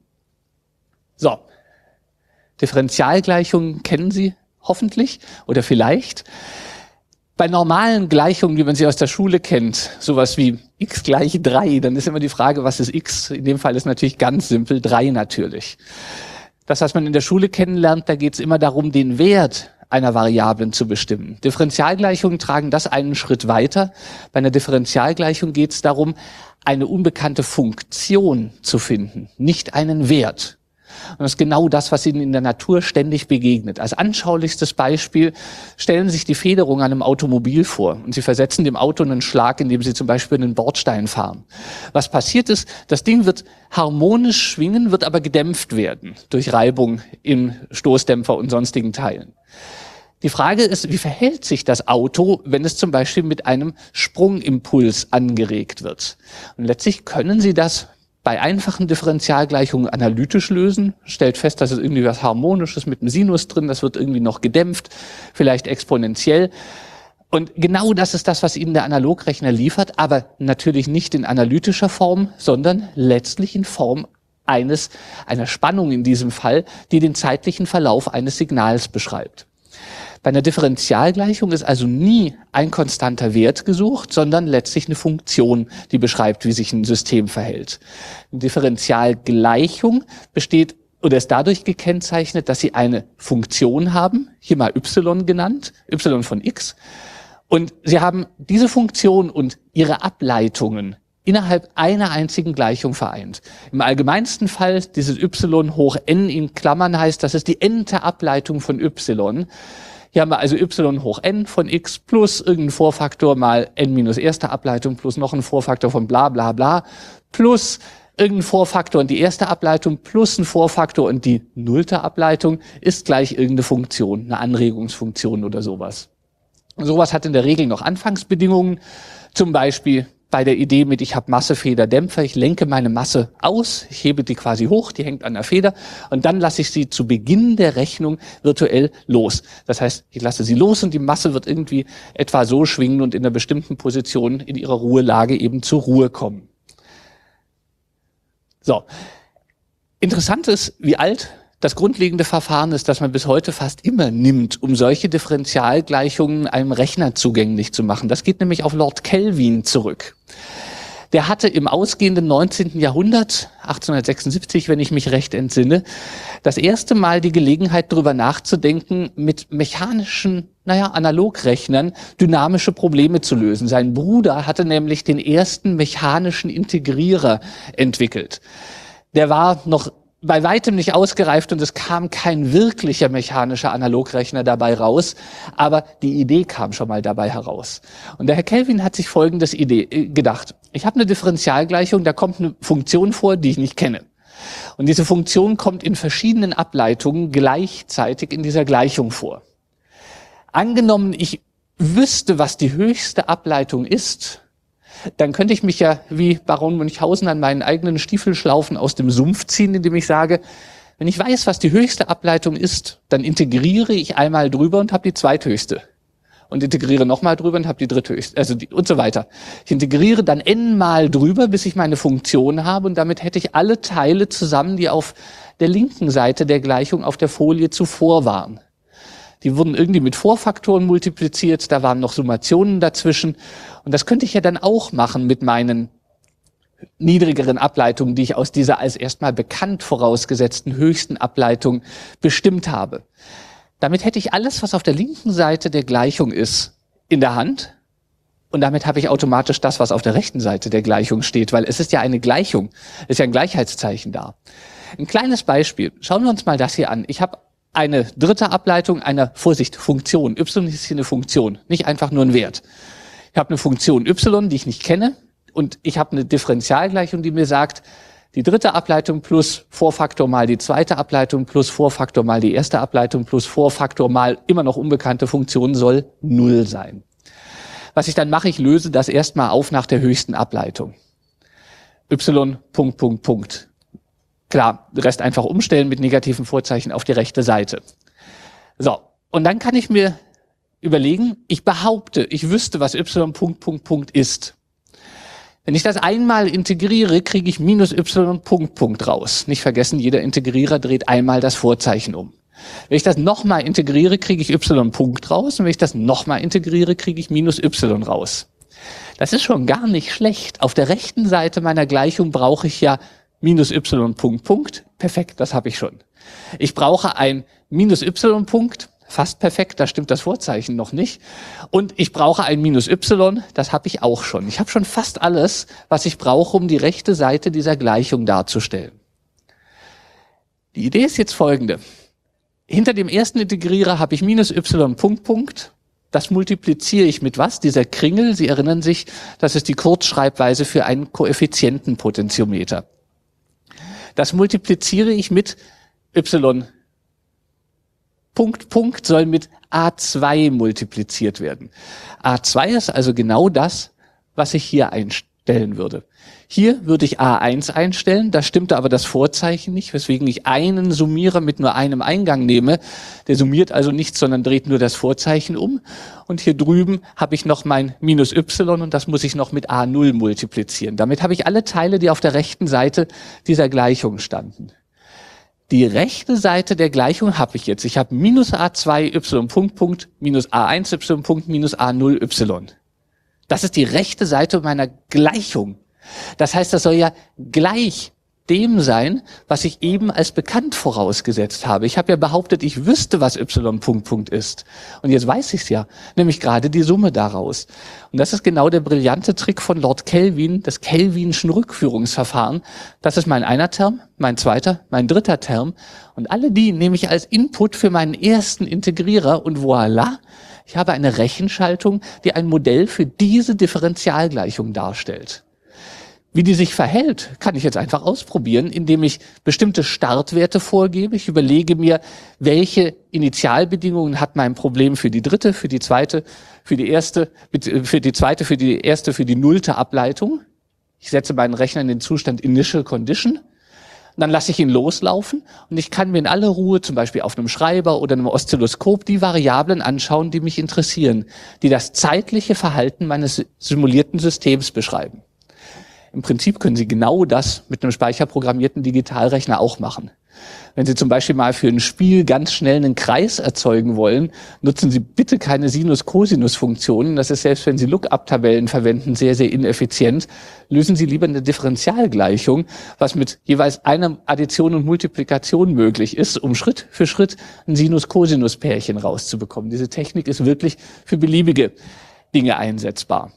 So. Differentialgleichungen kennen Sie hoffentlich oder vielleicht. Bei normalen Gleichungen, wie man sie aus der Schule kennt, sowas wie x gleich drei, dann ist immer die Frage, was ist x? In dem Fall ist natürlich ganz simpel, drei natürlich. Das, was man in der Schule kennenlernt, da geht es immer darum, den Wert einer Variablen zu bestimmen. Differentialgleichungen tragen das einen Schritt weiter. Bei einer Differentialgleichung geht es darum, eine unbekannte Funktion zu finden, nicht einen Wert. Und das ist genau das, was Ihnen in der Natur ständig begegnet. Als anschaulichstes Beispiel stellen Sie sich die Federung an einem Automobil vor und Sie versetzen dem Auto einen Schlag, indem Sie zum Beispiel einen Bordstein fahren. Was passiert ist, das Ding wird harmonisch schwingen, wird aber gedämpft werden durch Reibung im Stoßdämpfer und sonstigen Teilen. Die Frage ist, wie verhält sich das Auto, wenn es zum Beispiel mit einem Sprungimpuls angeregt wird? Und letztlich können Sie das bei einfachen Differentialgleichungen analytisch lösen, stellt fest, dass es irgendwie was Harmonisches mit einem Sinus drin, das wird irgendwie noch gedämpft, vielleicht exponentiell. Und genau das ist das, was Ihnen der Analogrechner liefert, aber natürlich nicht in analytischer Form, sondern letztlich in Form eines, einer Spannung in diesem Fall, die den zeitlichen Verlauf eines Signals beschreibt. Bei einer Differentialgleichung ist also nie ein konstanter Wert gesucht, sondern letztlich eine Funktion, die beschreibt, wie sich ein System verhält. Eine Differentialgleichung besteht oder ist dadurch gekennzeichnet, dass Sie eine Funktion haben, hier mal y genannt, y von x, und Sie haben diese Funktion und ihre Ableitungen innerhalb einer einzigen Gleichung vereint. Im allgemeinsten Fall dieses y hoch n in Klammern heißt, das ist die n-te Ableitung von y. Hier haben wir also y hoch n von x plus irgendein Vorfaktor mal n minus erste Ableitung plus noch ein Vorfaktor von bla bla bla plus irgendein Vorfaktor und die erste Ableitung plus ein Vorfaktor und die nullte Ableitung ist gleich irgendeine Funktion, eine Anregungsfunktion oder sowas. Sowas hat in der Regel noch Anfangsbedingungen, zum Beispiel bei der Idee mit, ich habe Masse, Feder, Dämpfer, ich lenke meine Masse aus, ich hebe die quasi hoch, die hängt an der Feder und dann lasse ich sie zu Beginn der Rechnung virtuell los. Das heißt, ich lasse sie los und die Masse wird irgendwie etwa so schwingen und in einer bestimmten Position in ihrer Ruhelage eben zur Ruhe kommen. So. Interessant ist, wie alt das grundlegende Verfahren ist, das man bis heute fast immer nimmt, um solche Differentialgleichungen einem Rechner zugänglich zu machen. Das geht nämlich auf Lord Kelvin zurück. Der hatte im ausgehenden neunzehnten Jahrhundert, achtzehnhundertsechsundsiebzig, wenn ich mich recht entsinne, das erste Mal die Gelegenheit, darüber nachzudenken, mit mechanischen, naja, Analogrechnern dynamische Probleme zu lösen. Sein Bruder hatte nämlich den ersten mechanischen Integrierer entwickelt. Der war noch bei weitem nicht ausgereift und es kam kein wirklicher mechanischer Analogrechner dabei raus, aber die Idee kam schon mal dabei heraus. Und der Herr Kelvin hat sich folgendes Idee äh, gedacht. Ich habe eine Differentialgleichung, da kommt eine Funktion vor, die ich nicht kenne. Und diese Funktion kommt in verschiedenen Ableitungen gleichzeitig in dieser Gleichung vor. Angenommen, ich wüsste, was die höchste Ableitung ist, dann könnte ich mich ja wie Baron Münchhausen an meinen eigenen Stiefelschlaufen aus dem Sumpf ziehen, indem ich sage, wenn ich weiß, was die höchste Ableitung ist, dann integriere ich einmal drüber und habe die zweithöchste. Und integriere nochmal drüber und habe die dritthöchste, also die, und so weiter. Ich integriere dann n-mal drüber, bis ich meine Funktion habe und damit hätte ich alle Teile zusammen, die auf der linken Seite der Gleichung auf der Folie zuvor waren. Die wurden irgendwie mit Vorfaktoren multipliziert, da waren noch Summationen dazwischen. Und das könnte ich ja dann auch machen mit meinen niedrigeren Ableitungen, die ich aus dieser als erstmal bekannt vorausgesetzten höchsten Ableitung bestimmt habe. Damit hätte ich alles, was auf der linken Seite der Gleichung ist, in der Hand. Und damit habe ich automatisch das, was auf der rechten Seite der Gleichung steht, weil es ist ja eine Gleichung, es ist ja ein Gleichheitszeichen da. Ein kleines Beispiel. Schauen wir uns mal das hier an. Ich habe eine dritte Ableitung einer, Vorsicht, Funktion. Y ist hier eine Funktion, nicht einfach nur ein Wert. Ich habe eine Funktion y, die ich nicht kenne, und ich habe eine Differentialgleichung, die mir sagt, die dritte Ableitung plus Vorfaktor mal die zweite Ableitung plus Vorfaktor mal die erste Ableitung plus Vorfaktor mal immer noch unbekannte Funktion soll null sein. Was ich dann mache, ich löse das erstmal auf nach der höchsten Ableitung. Y, Punkt, Punkt, Punkt. Klar, den Rest einfach umstellen mit negativen Vorzeichen auf die rechte Seite. So, und dann kann ich mir überlegen, ich behaupte, ich wüsste, was y, Punkt, Punkt, Punkt ist. Wenn ich das einmal integriere, kriege ich minus y, Punkt, Punkt raus. Nicht vergessen, jeder Integrierer dreht einmal das Vorzeichen um. Wenn ich das nochmal integriere, kriege ich y, Punkt raus. Und wenn ich das nochmal integriere, kriege ich minus y raus. Das ist schon gar nicht schlecht. Auf der rechten Seite meiner Gleichung brauche ich ja minus y, Punkt, Punkt. Perfekt, das habe ich schon. Ich brauche ein minus y, Punkt. Fast perfekt, da stimmt das Vorzeichen noch nicht. Und ich brauche ein minus y, das habe ich auch schon. Ich habe schon fast alles, was ich brauche, um die rechte Seite dieser Gleichung darzustellen. Die Idee ist jetzt folgende. Hinter dem ersten Integrierer habe ich minus y, Punkt, Punkt. Das multipliziere ich mit was? Dieser Kringel, Sie erinnern sich, das ist die Kurzschreibweise für einen Koeffizientenpotentiometer. Das multipliziere ich mit y, Punkt, Punkt soll mit a zwei multipliziert werden. a zwei ist also genau das, was ich hier einstellen würde. Hier würde ich a eins einstellen, da stimmte aber das Vorzeichen nicht, weswegen ich einen Summierer mit nur einem Eingang nehme. Der summiert also nichts, sondern dreht nur das Vorzeichen um. Und hier drüben habe ich noch mein minus y und das muss ich noch mit a null multiplizieren. Damit habe ich alle Teile, die auf der rechten Seite dieser Gleichung standen. Die rechte Seite der Gleichung habe ich jetzt. Ich habe minus a zwei y, Punkt, Punkt, minus a eins y, Punkt, minus a null y. Das ist die rechte Seite meiner Gleichung. Das heißt, das soll ja gleich dem sein, was ich eben als bekannt vorausgesetzt habe. Ich habe ja behauptet, ich wüsste, was y, Punkt, Punkt ist. Und jetzt weiß ich es ja, nämlich gerade die Summe daraus. Und das ist genau der brillante Trick von Lord Kelvin, das Kelvinschen Rückführungsverfahren. Das ist mein einer Term, mein zweiter, mein dritter Term. Und alle die nehme ich als Input für meinen ersten Integrierer und voilà, ich habe eine Rechenschaltung, die ein Modell für diese Differentialgleichung darstellt. Wie die sich verhält, kann ich jetzt einfach ausprobieren, indem ich bestimmte Startwerte vorgebe. Ich überlege mir, welche Initialbedingungen hat mein Problem für die dritte, für die zweite, für die erste, für die zweite, für die erste, für die nullte Ableitung. Ich setze meinen Rechner in den Zustand Initial Condition. Dann lasse ich ihn loslaufen und ich kann mir in aller Ruhe, zum Beispiel auf einem Schreiber oder einem Oszilloskop, die Variablen anschauen, die mich interessieren, die das zeitliche Verhalten meines simulierten Systems beschreiben. Im Prinzip können Sie genau das mit einem speicherprogrammierten Digitalrechner auch machen. Wenn Sie zum Beispiel mal für ein Spiel ganz schnell einen Kreis erzeugen wollen, nutzen Sie bitte keine Sinus-Cosinus-Funktionen. Das ist, selbst wenn Sie Lookup-Tabellen verwenden, sehr, sehr ineffizient. Lösen Sie lieber eine Differentialgleichung, was mit jeweils einer Addition und Multiplikation möglich ist, um Schritt für Schritt ein Sinus-Cosinus-Pärchen rauszubekommen. Diese Technik ist wirklich für beliebige Dinge einsetzbar.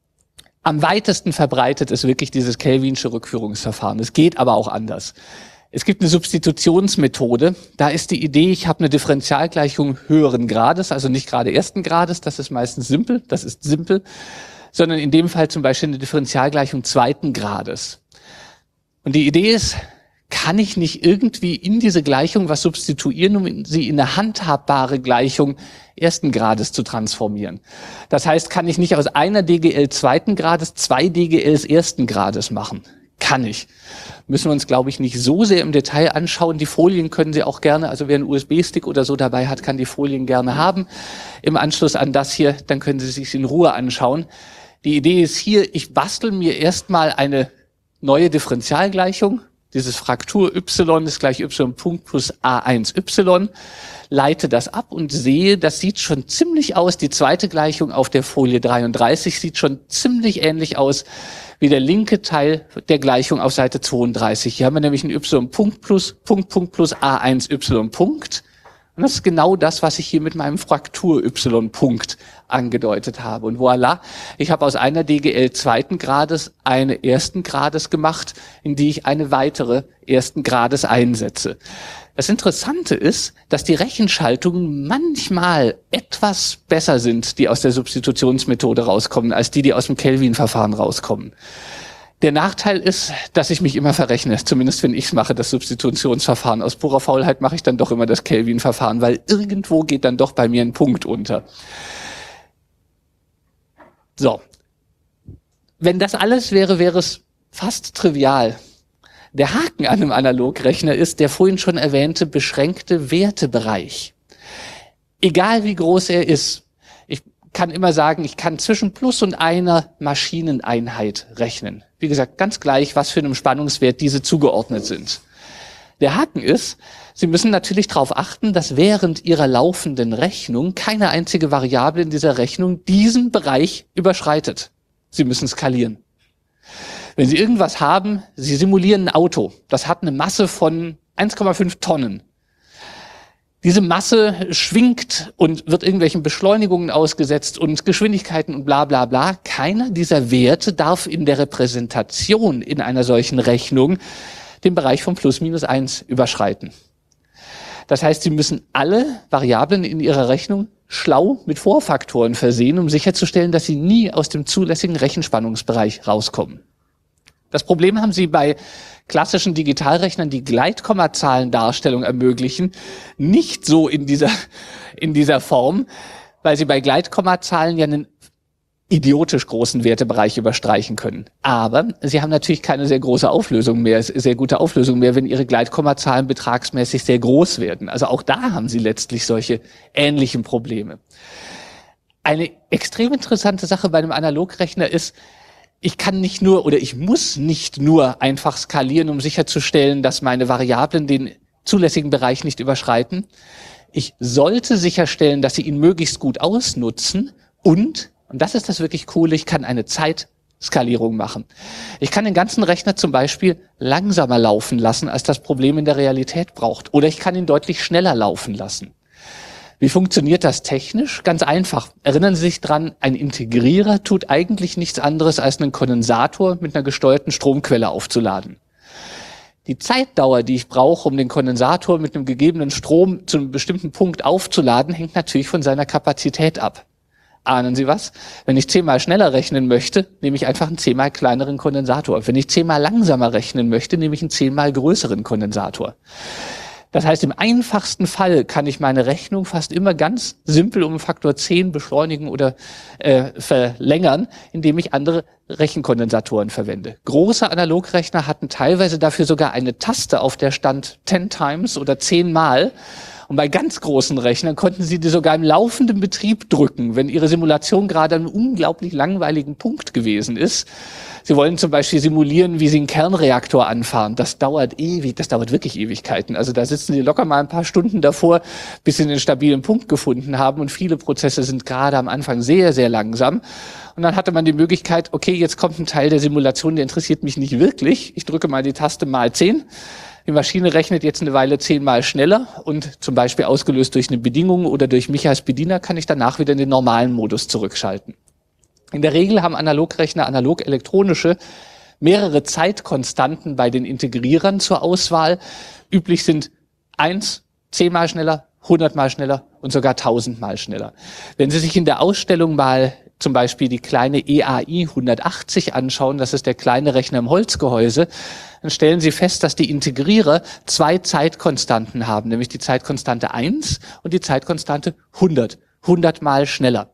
Am weitesten verbreitet ist wirklich dieses Kelvinsche Rückführungsverfahren. Es geht aber auch anders. Es gibt eine Substitutionsmethode. Da ist die Idee, ich habe eine Differentialgleichung höheren Grades, also nicht gerade ersten Grades, das ist meistens simpel, das ist simpel, sondern in dem Fall zum Beispiel eine Differentialgleichung zweiten Grades. Und die Idee ist, kann ich nicht irgendwie in diese Gleichung was substituieren, um sie in eine handhabbare Gleichung ersten Grades zu transformieren? Das heißt, kann ich nicht aus einer D G L zweiten Grades zwei D G Ls ersten Grades machen? Kann ich. Müssen wir uns, glaube ich, nicht so sehr im Detail anschauen. Die Folien können Sie auch gerne, also wer einen U S B-Stick oder so dabei hat, kann die Folien gerne haben. Im Anschluss an das hier, dann können Sie sich in Ruhe anschauen. Die Idee ist hier, ich bastel mir erstmal eine neue Differentialgleichung. Dieses Fraktur y ist gleich y Punkt plus a eins y, leite das ab und sehe, das sieht schon ziemlich aus. Die zweite Gleichung auf der Folie dreiunddreißig sieht schon ziemlich ähnlich aus wie der linke Teil der Gleichung auf Seite zweiunddreißig. Hier haben wir nämlich ein y Punkt plus Punkt Punkt plus a eins y Punkt. Und das ist genau das, was ich hier mit meinem Fraktur y Punkt angedeutet habe. Und voilà, ich habe aus einer D G L zweiten Grades eine ersten Grades gemacht, in die ich eine weitere ersten Grades einsetze. Das Interessante ist, dass die Rechenschaltungen manchmal etwas besser sind, die aus der Substitutionsmethode rauskommen, als die, die aus dem Kelvin-Verfahren rauskommen. Der Nachteil ist, dass ich mich immer verrechne, zumindest wenn ich es mache, das Substitutionsverfahren. Aus purer Faulheit mache ich dann doch immer das Kelvin-Verfahren, weil irgendwo geht dann doch bei mir ein Punkt unter. So, wenn das alles wäre, wäre es fast trivial. Der Haken an einem Analogrechner ist der vorhin schon erwähnte beschränkte Wertebereich. Egal wie groß er ist, ich kann immer sagen, ich kann zwischen plus und einer Maschineneinheit rechnen. Wie gesagt, ganz gleich, was für einem Spannungswert diese zugeordnet sind. Der Haken ist, Sie müssen natürlich darauf achten, dass während Ihrer laufenden Rechnung keine einzige Variable in dieser Rechnung diesen Bereich überschreitet. Sie müssen skalieren. Wenn Sie irgendwas haben, Sie simulieren ein Auto, das hat eine Masse von eins Komma fünf Tonnen. Diese Masse schwingt und wird irgendwelchen Beschleunigungen ausgesetzt und Geschwindigkeiten und bla bla bla. Keiner dieser Werte darf in der Repräsentation in einer solchen Rechnung den Bereich von plus minus eins überschreiten. Das heißt, Sie müssen alle Variablen in Ihrer Rechnung schlau mit Vorfaktoren versehen, um sicherzustellen, dass sie nie aus dem zulässigen Rechenspannungsbereich rauskommen. Das Problem haben Sie bei klassischen Digitalrechnern, die Gleitkommazahlendarstellung ermöglichen, nicht so in dieser, in dieser Form, weil Sie bei Gleitkommazahlen ja einen idiotisch großen Wertebereich überstreichen können. Aber Sie haben natürlich keine sehr große Auflösung mehr, sehr gute Auflösung mehr, wenn Ihre Gleitkommazahlen betragsmäßig sehr groß werden. Also auch da haben Sie letztlich solche ähnlichen Probleme. Eine extrem interessante Sache bei einem Analogrechner ist, ich kann nicht nur oder ich muss nicht nur einfach skalieren, um sicherzustellen, dass meine Variablen den zulässigen Bereich nicht überschreiten. Ich sollte sicherstellen, dass sie ihn möglichst gut ausnutzen und Und das ist das wirklich Coole, ich kann eine Zeitskalierung machen. Ich kann den ganzen Rechner zum Beispiel langsamer laufen lassen, als das Problem in der Realität braucht. Oder ich kann ihn deutlich schneller laufen lassen. Wie funktioniert das technisch? Ganz einfach. Erinnern Sie sich dran, ein Integrierer tut eigentlich nichts anderes, als einen Kondensator mit einer gesteuerten Stromquelle aufzuladen. Die Zeitdauer, die ich brauche, um den Kondensator mit einem gegebenen Strom zu einem bestimmten Punkt aufzuladen, hängt natürlich von seiner Kapazität ab. Ahnen Sie was? Wenn ich zehnmal schneller rechnen möchte, nehme ich einfach einen zehnmal kleineren Kondensator. Wenn ich zehnmal langsamer rechnen möchte, nehme ich einen zehnmal größeren Kondensator. Das heißt, im einfachsten Fall kann ich meine Rechnung fast immer ganz simpel um einen Faktor zehn beschleunigen oder äh, verlängern, indem ich andere Rechenkondensatoren verwende. Große Analogrechner hatten teilweise dafür sogar eine Taste, auf der stand ten times oder zehnmal. Und bei ganz großen Rechnern konnten sie die sogar im laufenden Betrieb drücken, wenn ihre Simulation gerade an einem unglaublich langweiligen Punkt gewesen ist. Sie wollen zum Beispiel simulieren, wie sie einen Kernreaktor anfahren. Das dauert ewig, das dauert wirklich Ewigkeiten. Also da sitzen sie locker mal ein paar Stunden davor, bis sie einen stabilen Punkt gefunden haben. Und viele Prozesse sind gerade am Anfang sehr, sehr langsam. Und dann hatte man die Möglichkeit, okay, jetzt kommt ein Teil der Simulation, der interessiert mich nicht wirklich. Ich drücke mal die Taste mal zehn. Die Maschine rechnet jetzt eine Weile zehnmal schneller und zum Beispiel ausgelöst durch eine Bedingung oder durch mich als Bediener kann ich danach wieder in den normalen Modus zurückschalten. In der Regel haben Analogrechner, analog-elektronische, mehrere Zeitkonstanten bei den Integrierern zur Auswahl. Üblich sind eins, zehnmal schneller, hundertmal schneller und sogar tausendmal schneller. Wenn Sie sich in der Ausstellung mal zum Beispiel die kleine E A I hundertachtzig anschauen, das ist der kleine Rechner im Holzgehäuse, dann stellen Sie fest, dass die Integrierer zwei Zeitkonstanten haben, nämlich die Zeitkonstante eins und die Zeitkonstante hundert, hundertmal schneller.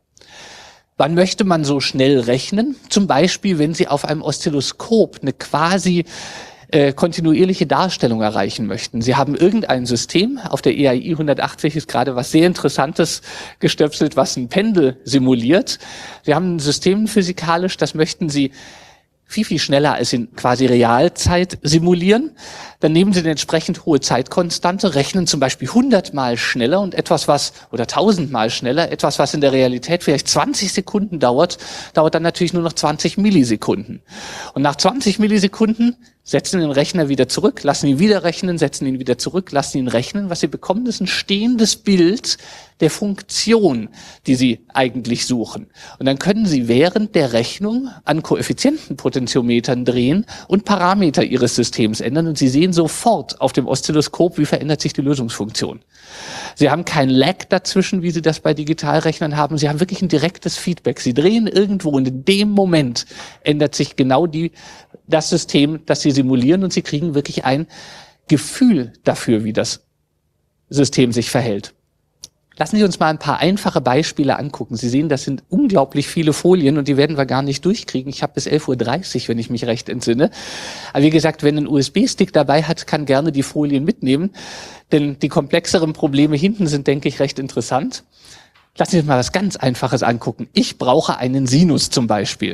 Wann möchte man so schnell rechnen? Zum Beispiel, wenn Sie auf einem Oszilloskop eine quasi äh, kontinuierliche Darstellung erreichen möchten. Sie haben irgendein System, auf der E A I hundertachtzig ist gerade was sehr Interessantes gestöpselt, was ein Pendel simuliert. Sie haben ein System physikalisch, das möchten Sie viel, viel schneller als in quasi Realzeit simulieren. Dann nehmen Sie eine entsprechend hohe Zeitkonstante, rechnen zum Beispiel hundertmal schneller und etwas, was, oder tausendmal schneller, etwas, was in der Realität vielleicht zwanzig Sekunden dauert, dauert dann natürlich nur noch zwanzig Millisekunden. Und nach zwanzig Millisekunden setzen den Rechner wieder zurück, lassen ihn wieder rechnen, setzen ihn wieder zurück, lassen ihn rechnen. Was Sie bekommen, ist ein stehendes Bild der Funktion, die Sie eigentlich suchen. Und dann können Sie während der Rechnung an Koeffizientenpotentiometern drehen und Parameter Ihres Systems ändern und Sie sehen sofort auf dem Oszilloskop, wie verändert sich die Lösungsfunktion. Sie haben kein Lag dazwischen, wie Sie das bei Digitalrechnern haben. Sie haben wirklich ein direktes Feedback. Sie drehen irgendwo und in dem Moment ändert sich genau die, das System, das Sie simulieren und Sie kriegen wirklich ein Gefühl dafür, wie das System sich verhält. Lassen Sie uns mal ein paar einfache Beispiele angucken. Sie sehen, das sind unglaublich viele Folien und die werden wir gar nicht durchkriegen. Ich habe bis elf Uhr dreißig, wenn ich mich recht entsinne. Aber wie gesagt, wenn ein U S B-Stick dabei hat, kann gerne die Folien mitnehmen, denn die komplexeren Probleme hinten sind, denke ich, recht interessant. Lassen Sie uns mal was ganz Einfaches angucken. Ich brauche einen Sinus zum Beispiel.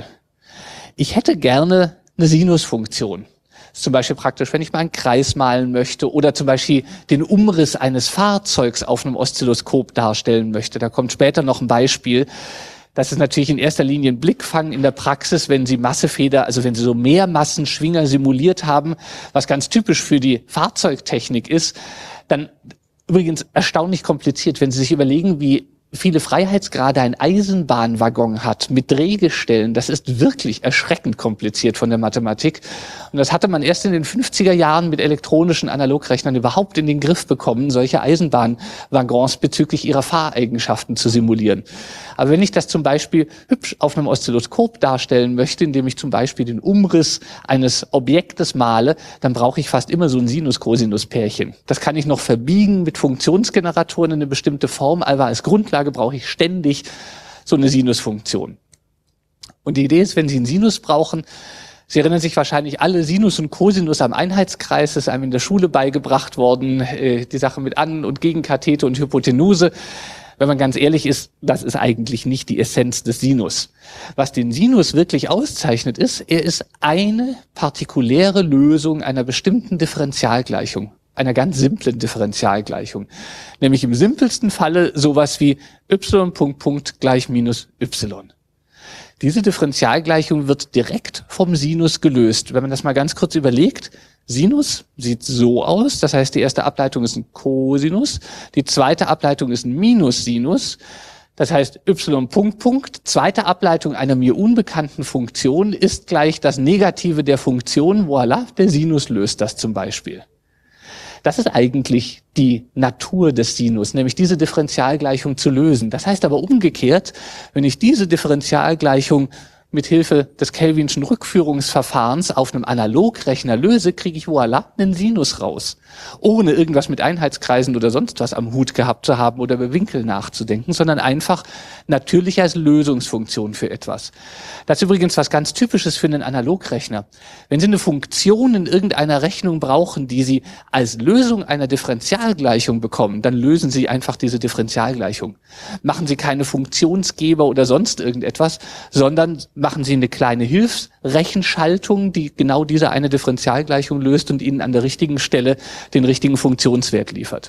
Ich hätte gerne eine Sinusfunktion. Das ist zum Beispiel praktisch, wenn ich mal einen Kreis malen möchte oder zum Beispiel den Umriss eines Fahrzeugs auf einem Oszilloskop darstellen möchte. Da kommt später noch ein Beispiel. Das ist natürlich in erster Linie ein Blickfang in der Praxis, wenn Sie Massefeder, also wenn Sie so Mehrmassenschwinger simuliert haben, was ganz typisch für die Fahrzeugtechnik ist, dann übrigens erstaunlich kompliziert, wenn Sie sich überlegen, wie viele Freiheitsgrade ein Eisenbahnwaggon hat mit Drehgestellen. Das ist wirklich erschreckend kompliziert von der Mathematik. Und das hatte man erst in den fünfziger Jahren mit elektronischen Analogrechnern überhaupt in den Griff bekommen, solche Eisenbahnwaggons bezüglich ihrer Fahreigenschaften zu simulieren. Aber wenn ich das zum Beispiel hübsch auf einem Oszilloskop darstellen möchte, indem ich zum Beispiel den Umriss eines Objektes male, dann brauche ich fast immer so ein Sinus-Cosinus-Pärchen. Das kann ich noch verbiegen mit Funktionsgeneratoren in eine bestimmte Form, aber als Grundlage brauche ich ständig so eine Sinusfunktion. Und die Idee ist, wenn Sie einen Sinus brauchen, Sie erinnern sich wahrscheinlich alle, Sinus und Cosinus am Einheitskreis, das ist einem in der Schule beigebracht worden, äh, die Sache mit An- und Gegenkathete und Hypotenuse. Wenn man ganz ehrlich ist, das ist eigentlich nicht die Essenz des Sinus. Was den Sinus wirklich auszeichnet ist, er ist eine partikuläre Lösung einer bestimmten Differentialgleichung, einer ganz simplen Differentialgleichung. Nämlich im simpelsten Falle sowas wie y Punkt Punkt gleich minus y. Diese Differentialgleichung wird direkt vom Sinus gelöst. Wenn man das mal ganz kurz überlegt, Sinus sieht so aus, das heißt, die erste Ableitung ist ein Cosinus, die zweite Ableitung ist ein Minussinus, das heißt, y Punkt Punkt, zweite Ableitung einer mir unbekannten Funktion ist gleich das Negative der Funktion, voilà, der Sinus löst das zum Beispiel. Das ist eigentlich die Natur des Sinus, nämlich diese Differentialgleichung zu lösen. Das heißt aber umgekehrt, wenn ich diese Differentialgleichung mit Hilfe des Kelvinschen Rückführungsverfahrens auf einem Analogrechner löse, kriege ich voilà einen Sinus raus, ohne irgendwas mit Einheitskreisen oder sonst was am Hut gehabt zu haben oder über Winkel nachzudenken, sondern einfach natürlich als Lösungsfunktion für etwas. Das ist übrigens was ganz Typisches für einen Analogrechner. Wenn Sie eine Funktion in irgendeiner Rechnung brauchen, die Sie als Lösung einer Differentialgleichung bekommen, dann lösen Sie einfach diese Differentialgleichung. Machen Sie keine Funktionsgeber oder sonst irgendetwas, sondern machen Sie eine kleine Hilfsrechenschaltung, die genau diese eine Differentialgleichung löst und Ihnen an der richtigen Stelle den richtigen Funktionswert liefert.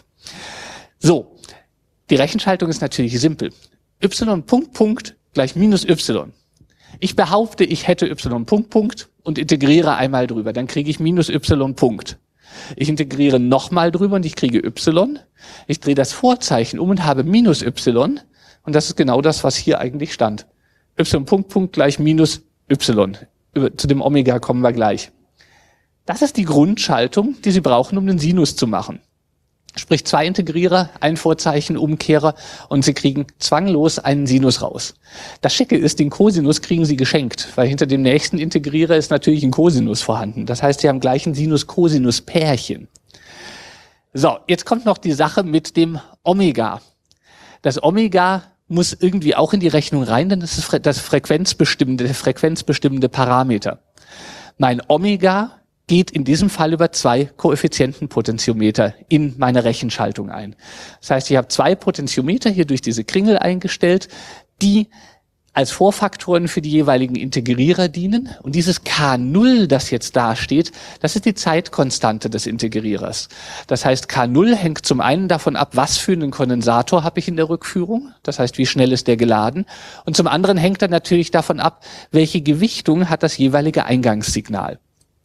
So, die Rechenschaltung ist natürlich simpel. Y Punkt Punkt gleich minus Y. Ich behaupte, ich hätte Y Punkt Punkt und integriere einmal drüber. Dann kriege ich minus Y Punkt. Ich integriere nochmal drüber und ich kriege Y. Ich drehe das Vorzeichen um und habe minus Y. Und das ist genau das, was hier eigentlich stand. Y Punkt Punkt gleich minus Y. Zu dem Omega kommen wir gleich. Das ist die Grundschaltung, die Sie brauchen, um den Sinus zu machen. Sprich zwei Integrierer, ein Vorzeichen, Umkehrer und Sie kriegen zwanglos einen Sinus raus. Das Schicke ist, den Cosinus kriegen Sie geschenkt, weil hinter dem nächsten Integrierer ist natürlich ein Cosinus vorhanden. Das heißt, Sie haben gleich ein Sinus-Cosinus-Pärchen. So, jetzt kommt noch die Sache mit dem Omega. Das Omega muss irgendwie auch in die Rechnung rein, denn das ist das frequenzbestimmende, der frequenzbestimmende Parameter. Mein Omega geht in diesem Fall über zwei Koeffizientenpotentiometer in meine Rechenschaltung ein. Das heißt, ich habe zwei Potentiometer hier durch diese Kringel eingestellt, die als Vorfaktoren für die jeweiligen Integrierer dienen. Und dieses K null, das jetzt da steht, das ist die Zeitkonstante des Integrierers. Das heißt, K null hängt zum einen davon ab, was für einen Kondensator habe ich in der Rückführung. Das heißt, wie schnell ist der geladen. Und zum anderen hängt er natürlich davon ab, welche Gewichtung hat das jeweilige Eingangssignal.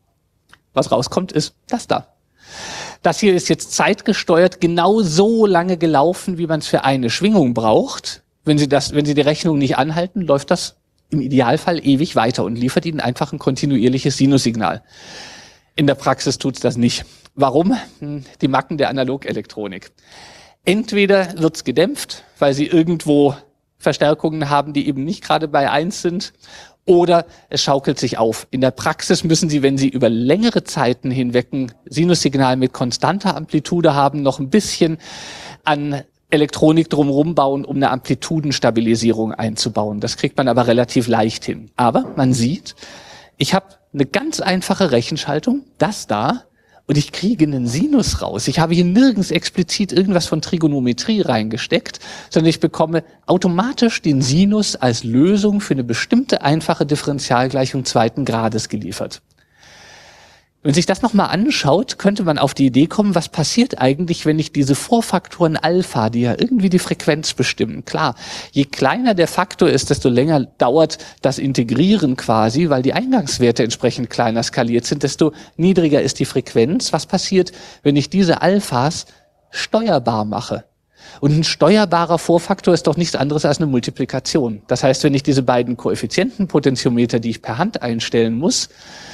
Was rauskommt, ist das da. Das hier ist jetzt zeitgesteuert genau so lange gelaufen, wie man es für eine Schwingung braucht. Wenn Sie das, wenn Sie die Rechnung nicht anhalten, läuft das im Idealfall ewig weiter und liefert Ihnen einfach ein kontinuierliches Sinussignal. In der Praxis tut es das nicht. Warum? Die Macken der Analogelektronik. Entweder wird es gedämpft, weil Sie irgendwo Verstärkungen haben, die eben nicht gerade bei eins sind, oder es schaukelt sich auf. In der Praxis müssen Sie, wenn Sie über längere Zeiten hinweg ein Sinussignal mit konstanter Amplitude haben, noch ein bisschen an Elektronik drumherum bauen, um eine Amplitudenstabilisierung einzubauen. Das kriegt man aber relativ leicht hin. Aber man sieht, ich habe eine ganz einfache Rechenschaltung, das da, und ich kriege einen Sinus raus. Ich habe hier nirgends explizit irgendwas von Trigonometrie reingesteckt, sondern ich bekomme automatisch den Sinus als Lösung für eine bestimmte einfache Differentialgleichung zweiten Grades geliefert. Wenn man sich das nochmal anschaut, könnte man auf die Idee kommen, was passiert eigentlich, wenn ich diese Vorfaktoren Alpha, die ja irgendwie die Frequenz bestimmen. Klar, je kleiner der Faktor ist, desto länger dauert das Integrieren quasi, weil die Eingangswerte entsprechend kleiner skaliert sind, desto niedriger ist die Frequenz. Was passiert, wenn ich diese Alphas steuerbar mache? Und ein steuerbarer Vorfaktor ist doch nichts anderes als eine Multiplikation. Das heißt, wenn ich diese beiden Koeffizientenpotentiometer, die ich per Hand einstellen muss,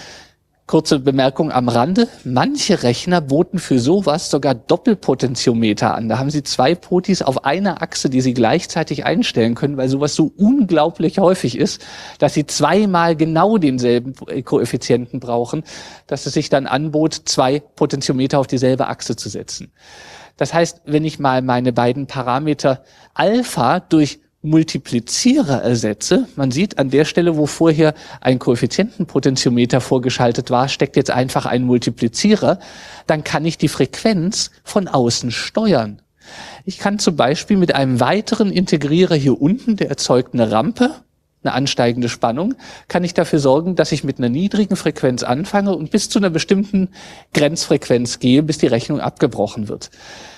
kurze Bemerkung am Rande, manche Rechner boten für sowas sogar Doppelpotentiometer an. Da haben sie zwei Potis auf einer Achse, die sie gleichzeitig einstellen können, weil sowas so unglaublich häufig ist, dass sie zweimal genau denselben Koeffizienten brauchen, dass es sich dann anbot, zwei Potentiometer auf dieselbe Achse zu setzen. Das heißt, wenn ich mal meine beiden Parameter Alpha durch Multiplizierer ersetze, man sieht an der Stelle, wo vorher ein Koeffizientenpotentiometer vorgeschaltet war, steckt jetzt einfach ein Multiplizierer, dann kann ich die Frequenz von außen steuern. Ich kann zum Beispiel mit einem weiteren Integrierer hier unten, der erzeugt eine Rampe, eine ansteigende Spannung, kann ich dafür sorgen, dass ich mit einer niedrigen Frequenz anfange und bis zu einer bestimmten Grenzfrequenz gehe, bis die Rechnung abgebrochen wird.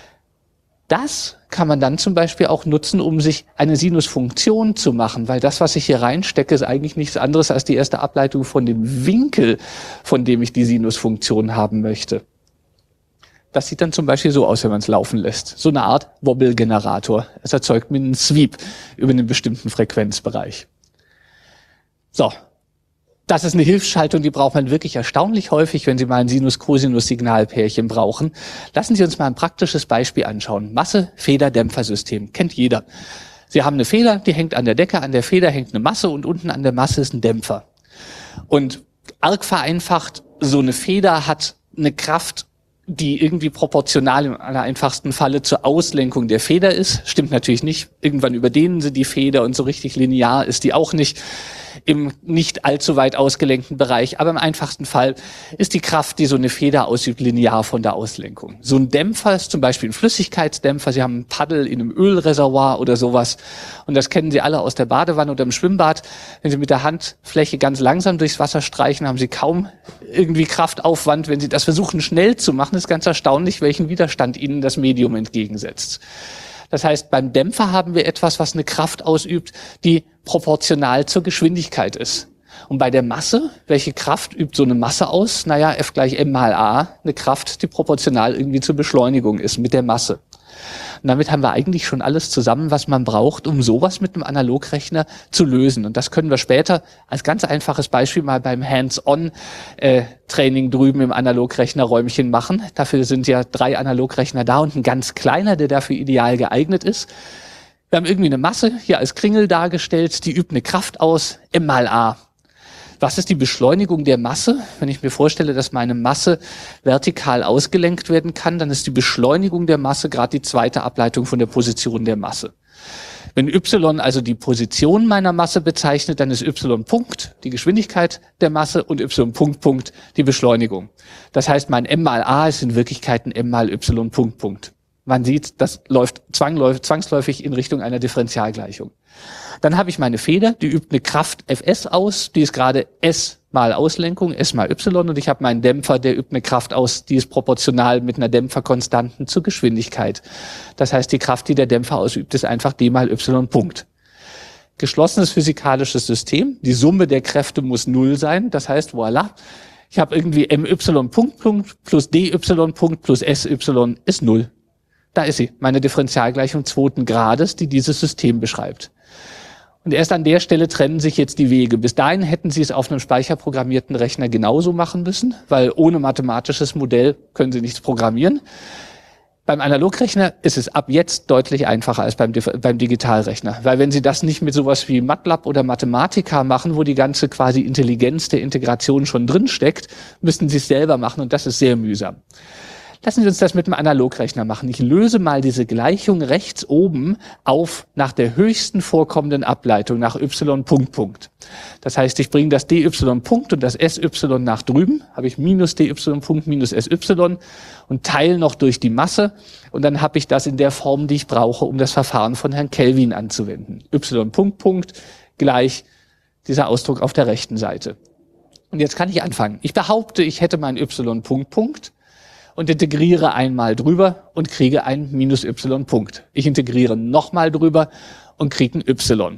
Das kann man dann zum Beispiel auch nutzen, um sich eine Sinusfunktion zu machen, weil das, was ich hier reinstecke, ist eigentlich nichts anderes als die erste Ableitung von dem Winkel, von dem ich die Sinusfunktion haben möchte. Das sieht dann zum Beispiel so aus, wenn man es laufen lässt. So eine Art Wobble-Generator. Es erzeugt mir einen Sweep über einen bestimmten Frequenzbereich. So, Das ist eine Hilfsschaltung, die braucht man wirklich erstaunlich häufig, wenn Sie mal ein Sinus-Cosinus-Signalpärchen brauchen. Lassen Sie uns mal ein praktisches Beispiel anschauen. Masse-Feder-Dämpfer-System. Kennt jeder. Sie haben eine Feder, die hängt an der Decke, an der Feder hängt eine Masse und unten an der Masse ist ein Dämpfer. Und arg vereinfacht, so eine Feder hat eine Kraft, die irgendwie proportional im allereinfachsten Falle zur Auslenkung der Feder ist. Stimmt natürlich nicht. Irgendwann überdehnen Sie die Feder und so richtig linear ist die auch nicht im nicht allzu weit ausgelenkten Bereich. Aber im einfachsten Fall ist die Kraft, die so eine Feder ausübt, linear von der Auslenkung. So ein Dämpfer ist zum Beispiel ein Flüssigkeitsdämpfer. Sie haben ein Paddel in einem Ölreservoir oder sowas. Und das kennen Sie alle aus der Badewanne oder im Schwimmbad. Wenn Sie mit der Handfläche ganz langsam durchs Wasser streichen, haben Sie kaum irgendwie Kraftaufwand. Wenn Sie das versuchen schnell zu machen, ist ganz erstaunlich, welchen Widerstand Ihnen das Medium entgegensetzt. Das heißt, beim Dämpfer haben wir etwas, was eine Kraft ausübt, die proportional zur Geschwindigkeit ist. Und bei der Masse, welche Kraft übt so eine Masse aus? Naja, F gleich m mal a, eine Kraft, die proportional irgendwie zur Beschleunigung ist mit der Masse. Und damit haben wir eigentlich schon alles zusammen, was man braucht, um sowas mit einem Analogrechner zu lösen. Und das können wir später als ganz einfaches Beispiel mal beim Hands-on-Training drüben im Analogrechnerräumchen machen. Dafür sind ja drei Analogrechner da und ein ganz kleiner, der dafür ideal geeignet ist. Wir haben irgendwie eine Masse hier als Kringel dargestellt, die übt eine Kraft aus, m mal a. Was ist die Beschleunigung der Masse? Wenn ich mir vorstelle, dass meine Masse vertikal ausgelenkt werden kann, dann ist die Beschleunigung der Masse gerade die zweite Ableitung von der Position der Masse. Wenn y also die Position meiner Masse bezeichnet, dann ist y Punkt die Geschwindigkeit der Masse und y Punkt Punkt die Beschleunigung. Das heißt, mein m mal a ist in Wirklichkeit ein m mal y Punkt Punkt. Man sieht, das läuft zwangsläufig in Richtung einer Differentialgleichung. Dann habe ich meine Feder, die übt eine Kraft Fs aus, die ist gerade S mal Auslenkung, S mal Y, und ich habe meinen Dämpfer, der übt eine Kraft aus, die ist proportional mit einer Dämpferkonstanten zur Geschwindigkeit. Das heißt, die Kraft, die der Dämpfer ausübt, ist einfach d mal Y Punkt. Geschlossenes physikalisches System, die Summe der Kräfte muss null sein, das heißt, voilà, ich habe irgendwie my Punkt Punkt plus dy Punkt plus sy ist null. Da ist sie, meine Differentialgleichung zweiten Grades, die dieses System beschreibt. Und erst an der Stelle trennen sich jetzt die Wege. Bis dahin hätten Sie es auf einem speicherprogrammierten Rechner genauso machen müssen, weil ohne mathematisches Modell können Sie nichts programmieren. Beim Analogrechner ist es ab jetzt deutlich einfacher als beim, beim Digitalrechner. Weil wenn Sie das nicht mit sowas wie MATLAB oder Mathematica machen, wo die ganze quasi Intelligenz der Integration schon drin steckt, müssten Sie es selber machen und das ist sehr mühsam. Lassen Sie uns das mit dem Analogrechner machen. Ich löse mal diese Gleichung rechts oben auf nach der höchsten vorkommenden Ableitung, nach y Punkt Punkt. Das heißt, ich bringe das dy Punkt und das sy nach drüben, habe ich minus dy Punkt minus sy und teile noch durch die Masse und dann habe ich das in der Form, die ich brauche, um das Verfahren von Herrn Kelvin anzuwenden. Y Punkt Punkt gleich dieser Ausdruck auf der rechten Seite. Und jetzt kann ich anfangen. Ich behaupte, ich hätte mein y Punkt Punkt und integriere einmal drüber und kriege einen minus y Punkt. Ich integriere nochmal drüber und kriege ein y.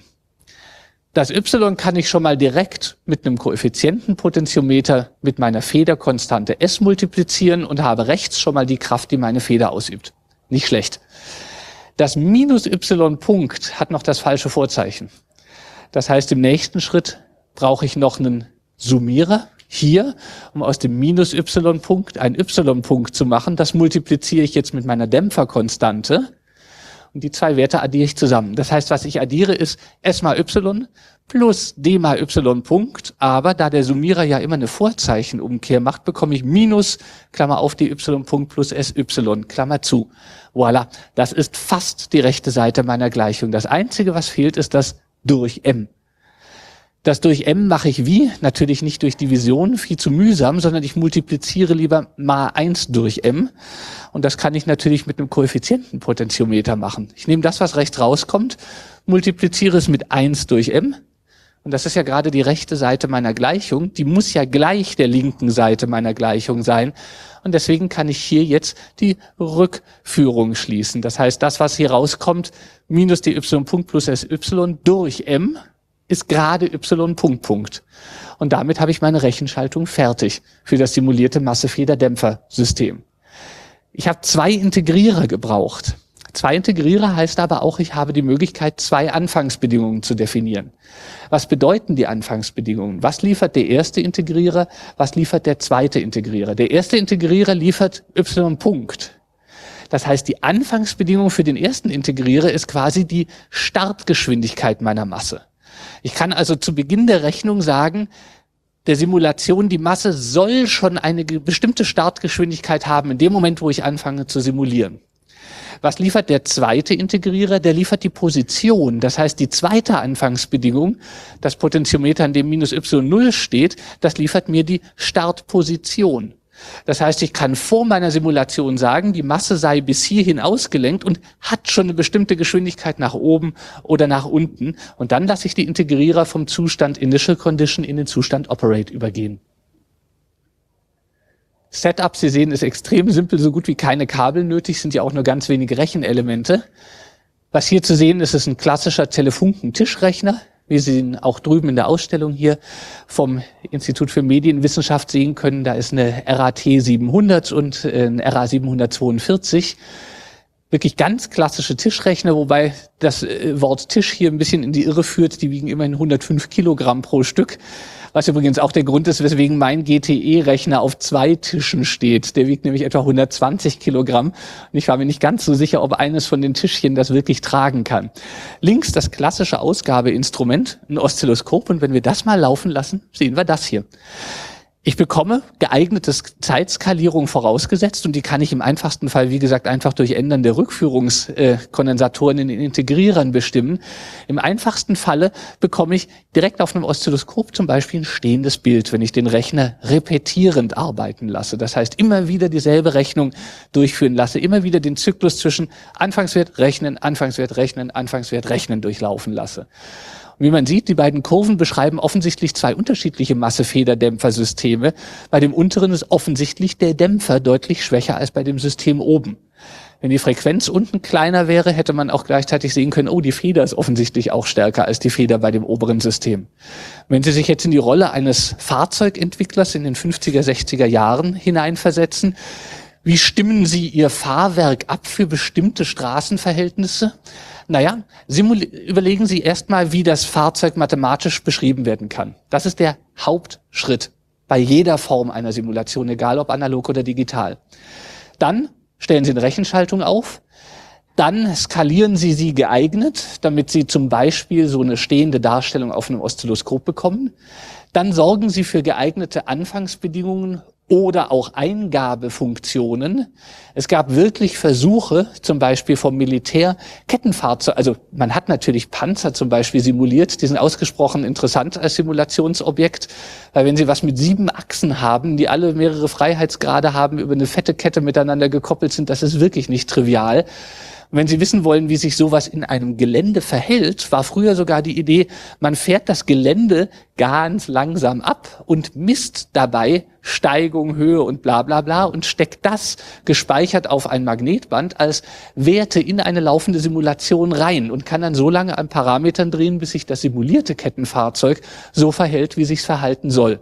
Das y kann ich schon mal direkt mit einem Koeffizientenpotentiometer mit meiner Federkonstante S multiplizieren und habe rechts schon mal die Kraft, die meine Feder ausübt. Nicht schlecht. Das minus y Punkt hat noch das falsche Vorzeichen. Das heißt, im nächsten Schritt brauche ich noch einen Summierer hier, um aus dem minus y Punkt einen y Punkt zu machen. Das multipliziere ich jetzt mit meiner Dämpferkonstante und die zwei Werte addiere ich zusammen. Das heißt, was ich addiere, ist S mal y plus d mal y Punkt, aber da der Summierer ja immer eine Vorzeichenumkehr macht, bekomme ich minus, Klammer auf, dy Punkt plus sy, Klammer zu. Voilà, das ist fast die rechte Seite meiner Gleichung. Das Einzige, was fehlt, ist das durch m. Das durch m mache ich wie? Natürlich nicht durch Division, viel zu mühsam, sondern ich multipliziere lieber mal eins durch m. Und das kann ich natürlich mit einem Koeffizientenpotentiometer machen. Ich nehme das, was rechts rauskommt, multipliziere es mit eins durch m. Und das ist ja gerade die rechte Seite meiner Gleichung. Die muss ja gleich der linken Seite meiner Gleichung sein. Und deswegen kann ich hier jetzt die Rückführung schließen. Das heißt, das, was hier rauskommt, minus dy Punkt plus sy durch m, ist gerade y Punkt Punkt. Und damit habe ich meine Rechenschaltung fertig für das simulierte Massefederdämpfersystem. Ich habe zwei Integrierer gebraucht. Zwei Integrierer heißt aber auch, ich habe die Möglichkeit, zwei Anfangsbedingungen zu definieren. Was bedeuten die Anfangsbedingungen? Was liefert der erste Integrierer? Was liefert der zweite Integrierer? Der erste Integrierer liefert y-Punkt. Das heißt, die Anfangsbedingung für den ersten Integrierer ist quasi die Startgeschwindigkeit meiner Masse. Ich kann also zu Beginn der Rechnung sagen, der Simulation, die Masse soll schon eine bestimmte Startgeschwindigkeit haben in dem Moment, wo ich anfange zu simulieren. Was liefert der zweite Integrierer? Der liefert die Position. Das heißt, die zweite Anfangsbedingung, das Potentiometer, an dem minus y null steht, das liefert mir die Startposition. Das heißt, ich kann vor meiner Simulation sagen, die Masse sei bis hierhin ausgelenkt und hat schon eine bestimmte Geschwindigkeit nach oben oder nach unten. Und dann lasse ich die Integrierer vom Zustand Initial Condition in den Zustand Operate übergehen. Setup, Sie sehen, ist extrem simpel, so gut wie keine Kabel nötig, sind ja auch nur ganz wenige Rechenelemente. Was hier zu sehen ist, ist ein klassischer Telefunken-Tischrechner. Wie Sie ihn auch drüben in der Ausstellung hier vom Institut für Medienwissenschaft sehen können, da ist eine R A T siebenhundert und ein R A siebenhundertzweiundvierzig. Wirklich ganz klassische Tischrechner, wobei das Wort Tisch hier ein bisschen in die Irre führt. Die wiegen immerhin hundertfünf Kilogramm pro Stück. Was übrigens auch der Grund ist, weswegen mein G T E-Rechner auf zwei Tischen steht. Der wiegt nämlich etwa hundertzwanzig Kilogramm. Und ich war mir nicht ganz so sicher, ob eines von den Tischchen das wirklich tragen kann. Links das klassische Ausgabeinstrument, ein Oszilloskop. Und wenn wir das mal laufen lassen, sehen wir das hier. Ich bekomme geeignete Zeitskalierung vorausgesetzt und die kann ich im einfachsten Fall, wie gesagt, einfach durch Ändern der Rückführungskondensatoren in den Integrierern bestimmen. Im einfachsten Falle bekomme ich direkt auf einem Oszilloskop zum Beispiel ein stehendes Bild, wenn ich den Rechner repetierend arbeiten lasse. Das heißt, immer wieder dieselbe Rechnung durchführen lasse, immer wieder den Zyklus zwischen Anfangswert rechnen, Anfangswert rechnen, Anfangswert rechnen durchlaufen lasse. Wie man sieht, die beiden Kurven beschreiben offensichtlich zwei unterschiedliche Massefederdämpfersysteme. Bei dem unteren ist offensichtlich der Dämpfer deutlich schwächer als bei dem System oben. Wenn die Frequenz unten kleiner wäre, hätte man auch gleichzeitig sehen können, oh, die Feder ist offensichtlich auch stärker als die Feder bei dem oberen System. Wenn Sie sich jetzt in die Rolle eines Fahrzeugentwicklers in den fünfziger, sechziger Jahren hineinversetzen, wie stimmen Sie Ihr Fahrwerk ab für bestimmte Straßenverhältnisse? Naja, überlegen Sie erstmal, wie das Fahrzeug mathematisch beschrieben werden kann. Das ist der Hauptschritt bei jeder Form einer Simulation, egal ob analog oder digital. Dann stellen Sie eine Rechenschaltung auf. Dann skalieren Sie sie geeignet, damit Sie zum Beispiel so eine stehende Darstellung auf einem Oszilloskop bekommen. Dann sorgen Sie für geeignete Anfangsbedingungen oder auch Eingabefunktionen. Es gab wirklich Versuche, zum Beispiel vom Militär, Kettenfahrzeuge, also man hat natürlich Panzer zum Beispiel simuliert, die sind ausgesprochen interessant als Simulationsobjekt, weil wenn Sie was mit sieben Achsen haben, die alle mehrere Freiheitsgrade haben, über eine fette Kette miteinander gekoppelt sind, das ist wirklich nicht trivial. Und wenn Sie wissen wollen, wie sich sowas in einem Gelände verhält, war früher sogar die Idee, man fährt das Gelände ganz langsam ab und misst dabei Steigung, Höhe und bla bla bla und steckt das gespeichert auf ein Magnetband als Werte in eine laufende Simulation rein und kann dann so lange an Parametern drehen, bis sich das simulierte Kettenfahrzeug so verhält, wie sich's verhalten soll.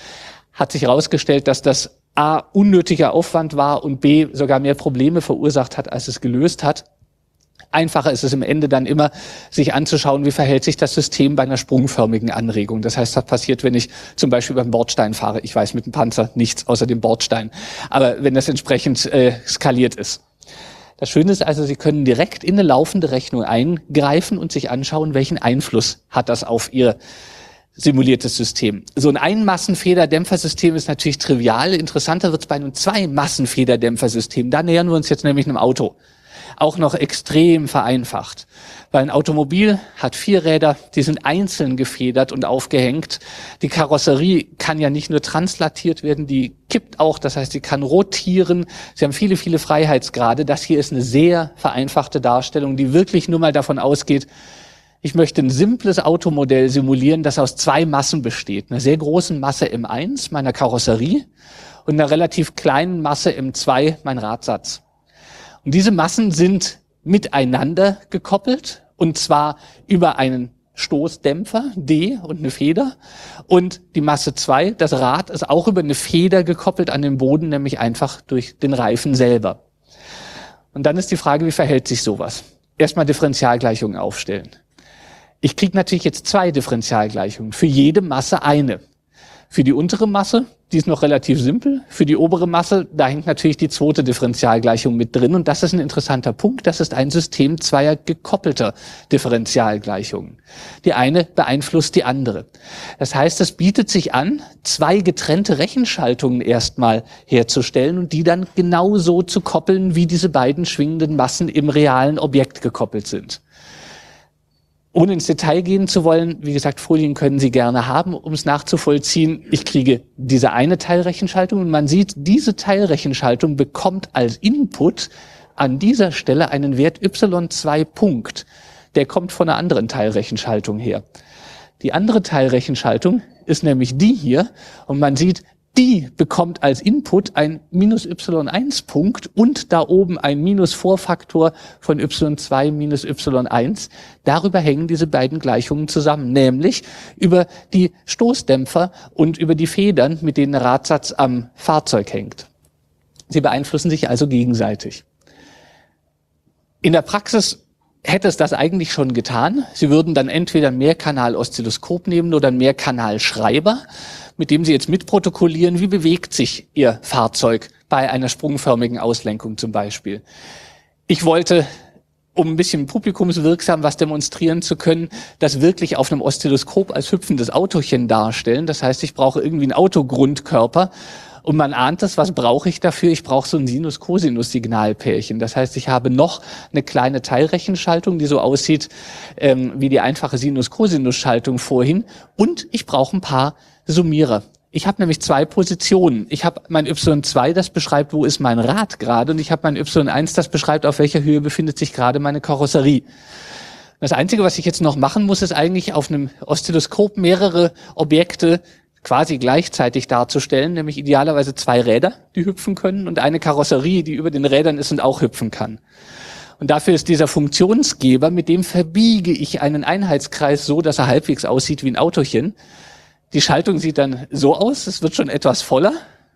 Hat sich herausgestellt, dass das A, unnötiger Aufwand war und B, sogar mehr Probleme verursacht hat, als es gelöst hat. Einfacher ist es im Ende dann immer, sich anzuschauen, wie verhält sich das System bei einer sprungförmigen Anregung. Das heißt, was passiert, wenn ich zum Beispiel beim Bordstein fahre. Ich weiß mit dem Panzer nichts außer dem Bordstein. Aber wenn das entsprechend äh, skaliert ist. Das Schöne ist also, Sie können direkt in eine laufende Rechnung eingreifen und sich anschauen, welchen Einfluss hat das auf Ihr simuliertes System. So ein Ein-Massenfederdämpfersystem ist natürlich trivial. Interessanter wird es bei einem Zwei-Massenfederdämpfersystem. Da nähern wir uns jetzt nämlich einem Auto. Auch noch extrem vereinfacht. Weil ein Automobil hat vier Räder, die sind einzeln gefedert und aufgehängt. Die Karosserie kann ja nicht nur translatiert werden, die kippt auch, das heißt, sie kann rotieren. Sie haben viele, viele Freiheitsgrade. Das hier ist eine sehr vereinfachte Darstellung, die wirklich nur mal davon ausgeht, ich möchte ein simples Automodell simulieren, das aus zwei Massen besteht. Einer sehr großen Masse M eins, meiner Karosserie, und einer relativ kleinen Masse M zwei, mein Radsatz. Und diese Massen sind miteinander gekoppelt, und zwar über einen Stoßdämpfer, D, und eine Feder. Und die Masse zwei, das Rad, ist auch über eine Feder gekoppelt an den Boden, nämlich einfach durch den Reifen selber. Und dann ist die Frage, wie verhält sich sowas? Erstmal Differentialgleichungen aufstellen. Ich kriege natürlich jetzt zwei Differentialgleichungen. Für jede Masse eine. Für die untere Masse, die ist noch relativ simpel. Für die obere Masse, da hängt natürlich die zweite Differentialgleichung mit drin. Und das ist ein interessanter Punkt. Das ist ein System zweier gekoppelter Differentialgleichungen. Die eine beeinflusst die andere. Das heißt, es bietet sich an, zwei getrennte Rechenschaltungen erstmal herzustellen und die dann genauso zu koppeln, wie diese beiden schwingenden Massen im realen Objekt gekoppelt sind. Ohne ins Detail gehen zu wollen, wie gesagt, Folien können Sie gerne haben, um es nachzuvollziehen. Ich kriege diese eine Teilrechenschaltung und man sieht, diese Teilrechenschaltung bekommt als Input an dieser Stelle einen Wert y zwei Punkt. Der kommt von einer anderen Teilrechenschaltung her. Die andere Teilrechenschaltung ist nämlich die hier und man sieht, die bekommt als Input ein minus y eins Punkt und da oben ein Minus-Vorfaktor von y zwei minus y eins. Darüber hängen diese beiden Gleichungen zusammen, nämlich über die Stoßdämpfer und über die Federn, mit denen der Radsatz am Fahrzeug hängt. Sie beeinflussen sich also gegenseitig. In der Praxis hätte es das eigentlich schon getan. Sie würden dann entweder ein Mehrkanal-Oszilloskop nehmen oder einen Mehrkanalschreiber, mit dem Sie jetzt mitprotokollieren, wie bewegt sich Ihr Fahrzeug bei einer sprungförmigen Auslenkung zum Beispiel. Ich wollte, um ein bisschen publikumswirksam was demonstrieren zu können, das wirklich auf einem Oszilloskop als hüpfendes Autochen darstellen. Das heißt, ich brauche irgendwie einen Autogrundkörper. Und man ahnt es, was brauche ich dafür? Ich brauche so ein Sinus-Cosinus-Signalpärchen. Das heißt, ich habe noch eine kleine Teilrechenschaltung, die so aussieht ähm, wie die einfache Sinus-Cosinus-Schaltung vorhin. Und ich brauche ein paar Summierer. Ich habe nämlich zwei Positionen. Ich habe mein y zwei, das beschreibt, wo ist mein Rad gerade, und ich habe mein y eins, das beschreibt, auf welcher Höhe befindet sich gerade meine Karosserie. Das Einzige, was ich jetzt noch machen muss, ist eigentlich auf einem Oszilloskop mehrere Objekte quasi gleichzeitig darzustellen, nämlich idealerweise zwei Räder, die hüpfen können, und eine Karosserie, die über den Rädern ist und auch hüpfen kann. Und dafür ist dieser Funktionsgeber, mit dem verbiege ich einen Einheitskreis so, dass er halbwegs aussieht wie ein Autochen. Die Schaltung sieht dann so aus, es wird schon etwas voller,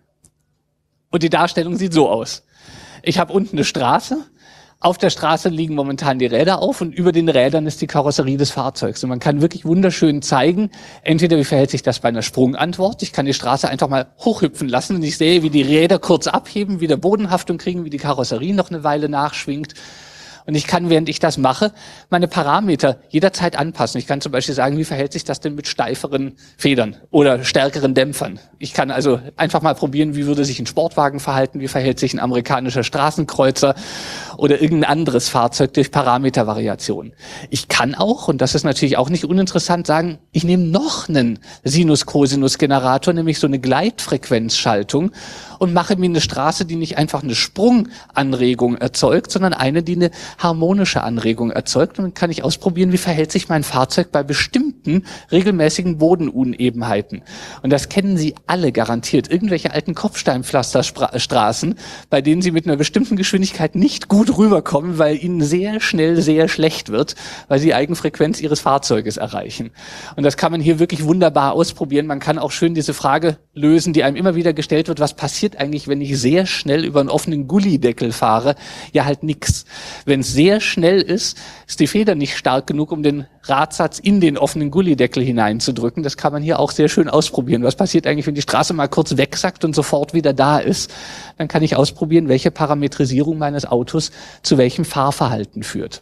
und die Darstellung sieht so aus. Ich habe unten eine Straße. Auf der Straße liegen momentan die Räder auf und über den Rädern ist die Karosserie des Fahrzeugs. Und man kann wirklich wunderschön zeigen, entweder wie verhält sich das bei einer Sprungantwort. Ich kann die Straße einfach mal hochhüpfen lassen und ich sehe, wie die Räder kurz abheben, wieder Bodenhaftung kriegen, wie die Karosserie noch eine Weile nachschwingt. Und ich kann, während ich das mache, meine Parameter jederzeit anpassen. Ich kann zum Beispiel sagen, wie verhält sich das denn mit steiferen Federn oder stärkeren Dämpfern. Ich kann also einfach mal probieren, wie würde sich ein Sportwagen verhalten, wie verhält sich ein amerikanischer Straßenkreuzer oder irgendein anderes Fahrzeug durch Parametervariationen. Ich kann auch, und das ist natürlich auch nicht uninteressant, sagen, ich nehme noch einen Sinus-Cosinus-Generator, nämlich so eine Gleitfrequenzschaltung, und mache mir eine Straße, die nicht einfach eine Sprunganregung erzeugt, sondern eine, die eine harmonische Anregung erzeugt. Und dann kann ich ausprobieren, wie verhält sich mein Fahrzeug bei bestimmten regelmäßigen Bodenunebenheiten. Und das kennen Sie alle garantiert. Irgendwelche alten Kopfsteinpflasterstraßen, bei denen Sie mit einer bestimmten Geschwindigkeit nicht gut rüberkommen, weil Ihnen sehr schnell sehr schlecht wird, weil Sie die Eigenfrequenz Ihres Fahrzeuges erreichen. Und das kann man hier wirklich wunderbar ausprobieren. Man kann auch schön diese Frage lösen, die einem immer wieder gestellt wird, was passiert eigentlich, wenn ich sehr schnell über einen offenen Gullideckel fahre? Ja, halt nix. Wenn es sehr schnell ist, ist die Feder nicht stark genug, um den Radsatz in den offenen Gullideckel hineinzudrücken. Das kann man hier auch sehr schön ausprobieren. Was passiert eigentlich, wenn die Straße mal kurz wegsackt und sofort wieder da ist? Dann kann ich ausprobieren, welche Parametrisierung meines Autos zu welchem Fahrverhalten führt.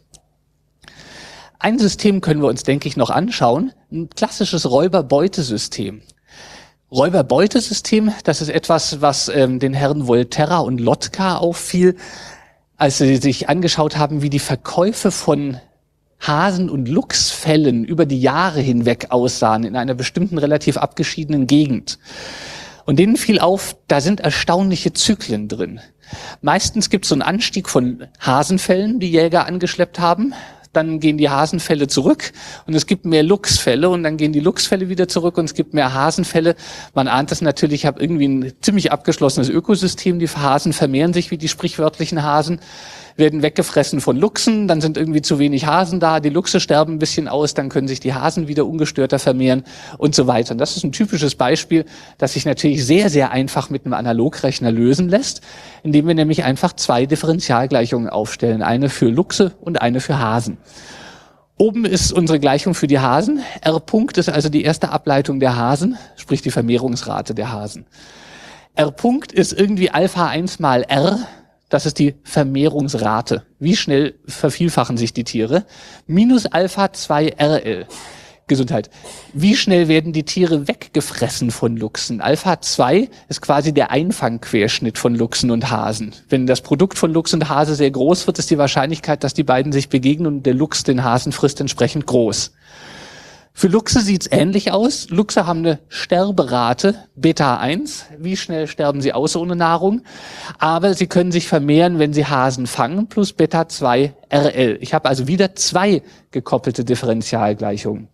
Ein System können wir uns, denke ich, noch anschauen. Ein klassisches Räuber-Beutesystem. Räuber-Beutesystem, das ist etwas, was ähm, den Herren Volterra und Lotka auffiel, als sie sich angeschaut haben, wie die Verkäufe von Hasen- und Luchsfellen über die Jahre hinweg aussahen in einer bestimmten relativ abgeschiedenen Gegend. Und denen fiel auf, da sind erstaunliche Zyklen drin. Meistens gibt es so einen Anstieg von Hasenfällen, die Jäger angeschleppt haben. dann gehen die Hasenfälle zurück und es gibt mehr Luchsfälle und dann gehen die Luchsfälle wieder zurück und es gibt mehr Hasenfälle. Man ahnt das natürlich, ich habe irgendwie ein ziemlich abgeschlossenes Ökosystem. Die Hasen vermehren sich wie die sprichwörtlichen Hasen, werden weggefressen von Luchsen, dann sind irgendwie zu wenig Hasen da, die Luchse sterben ein bisschen aus, dann können sich die Hasen wieder ungestörter vermehren und so weiter. Und das ist ein typisches Beispiel, das sich natürlich sehr, sehr einfach mit einem Analogrechner lösen lässt, indem wir nämlich einfach zwei Differentialgleichungen aufstellen, eine für Luchse und eine für Hasen. Oben ist unsere Gleichung für die Hasen. R Punkt ist also die erste Ableitung der Hasen, sprich die Vermehrungsrate der Hasen. R Punkt ist irgendwie Alpha eins mal R, das ist die Vermehrungsrate. Wie schnell vervielfachen sich die Tiere? Minus Alpha zwei R L. Gesundheit. Wie schnell werden die Tiere weggefressen von Luchsen? Alpha zwei ist quasi der Einfangquerschnitt von Luchsen und Hasen. Wenn das Produkt von Luchs und Hase sehr groß wird, ist die Wahrscheinlichkeit, dass die beiden sich begegnen und der Luchs den Hasen frisst, entsprechend groß. Für Luchse sieht's ähnlich aus. Luchse haben eine Sterberate Beta eins. Wie schnell sterben sie aus ohne Nahrung? Aber sie können sich vermehren, wenn sie Hasen fangen, plus Beta zwei R L. Ich habe also wieder zwei gekoppelte Differentialgleichungen.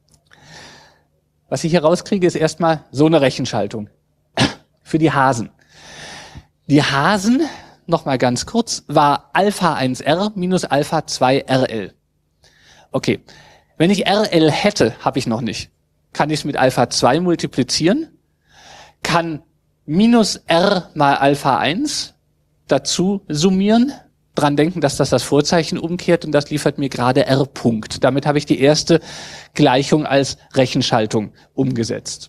Was ich hier rauskriege, ist erstmal so eine Rechenschaltung. Für die Hasen. Die Hasen, nochmal ganz kurz, war Alpha eins R minus Alpha zwei R L. Okay. Wenn ich R L hätte, habe ich noch nicht. Kann ich es mit Alpha zwei multiplizieren, kann minus R mal Alpha eins dazu summieren, dran denken, dass das das Vorzeichen umkehrt und das liefert mir gerade R Punkt. Damit habe ich die erste Gleichung als Rechenschaltung umgesetzt.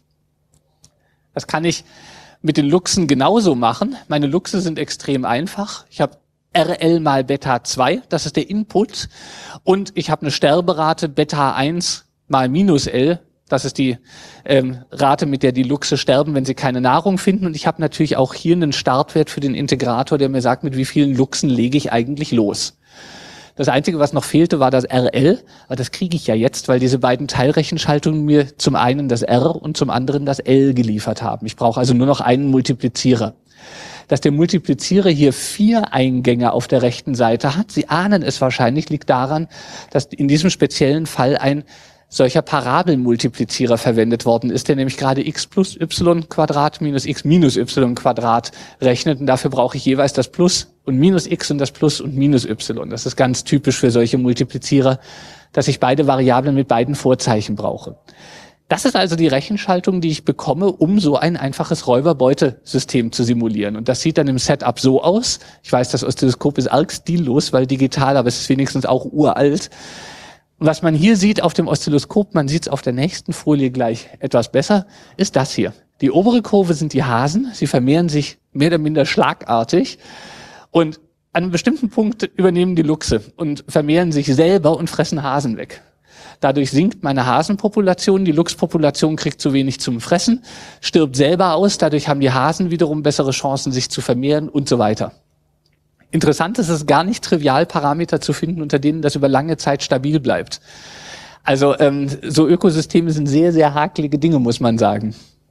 Das kann ich mit den Luchsen genauso machen. Meine Luchse sind extrem einfach. Ich habe R L mal Beta zwei, das ist der Input. Und ich habe eine Sterberate Beta eins mal minus L, das ist die ähm, Rate, mit der die Luchse sterben, wenn sie keine Nahrung finden. Und ich habe natürlich auch hier einen Startwert für den Integrator, der mir sagt, mit wie vielen Luchsen lege ich eigentlich los. Das Einzige, was noch fehlte, war das R L, aber das kriege ich ja jetzt, weil diese beiden Teilrechenschaltungen mir zum einen das R und zum anderen das L geliefert haben. Ich brauche also nur noch einen Multiplizierer. Dass der Multiplizierer hier vier Eingänge auf der rechten Seite hat, Sie ahnen es wahrscheinlich, liegt daran, dass in diesem speziellen Fall ein solcher Parabelmultiplizierer verwendet worden ist, der nämlich gerade x plus y Quadrat minus x minus y Quadrat rechnet und dafür brauche ich jeweils das Plus und minus x und das Plus und minus y. Das ist ganz typisch für solche Multiplizierer, dass ich beide Variablen mit beiden Vorzeichen brauche. Das ist also die Rechenschaltung, die ich bekomme, um so ein einfaches Räuberbeutesystem zu simulieren. Und das sieht dann im Setup so aus. Ich weiß, das Oszilloskop ist arg stillos, weil digital, aber es ist wenigstens auch uralt. Und was man hier sieht auf dem Oszilloskop, man sieht es auf der nächsten Folie gleich etwas besser, ist das hier. Die obere Kurve sind die Hasen. Sie vermehren sich mehr oder minder schlagartig. Und an einem bestimmten Punkt übernehmen die Luchse und vermehren sich selber und fressen Hasen weg. Dadurch sinkt meine Hasenpopulation, die Luchspopulation kriegt zu wenig zum Fressen, stirbt selber aus, dadurch haben die Hasen wiederum bessere Chancen, sich zu vermehren und so weiter. Interessant ist es gar nicht trivial, Parameter zu finden, unter denen das über lange Zeit stabil bleibt. Also ähm, so Ökosysteme sind sehr, sehr hakelige Dinge, muss man sagen.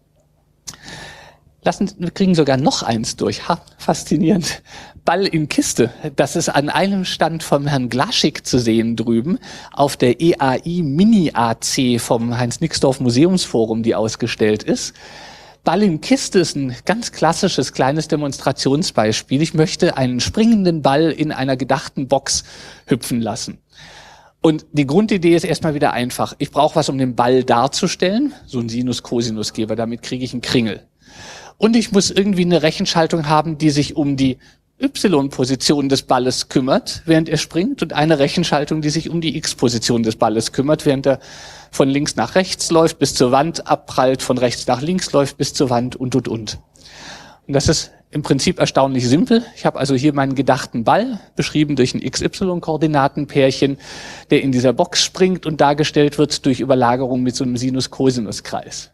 Lassen, wir kriegen sogar noch eins durch. Ha, faszinierend. Ball in Kiste. Das ist an einem Stand vom Herrn Glaschik zu sehen drüben, auf der E A I Mini A C vom Heinz-Nixdorf-Museumsforum, die ausgestellt ist. Ball in Kiste ist ein ganz klassisches kleines Demonstrationsbeispiel. Ich möchte einen springenden Ball in einer gedachten Box hüpfen lassen. Und die Grundidee ist erstmal wieder einfach. Ich brauche was, um den Ball darzustellen, so ein Sinus-Cosinusgeber, damit kriege ich einen Kringel. Und ich muss irgendwie eine Rechenschaltung haben, die sich um die Y-Position des Balles kümmert, während er springt, und eine Rechenschaltung, die sich um die X-Position des Balles kümmert, während er von links nach rechts läuft, bis zur Wand abprallt, von rechts nach links läuft, bis zur Wand und, und, und. Und das ist im Prinzip erstaunlich simpel. Ich habe also hier meinen gedachten Ball, beschrieben durch ein X Y-Koordinatenpärchen, der in dieser Box springt und dargestellt wird durch Überlagerung mit so einem Sinus-Cosinus-Kreis.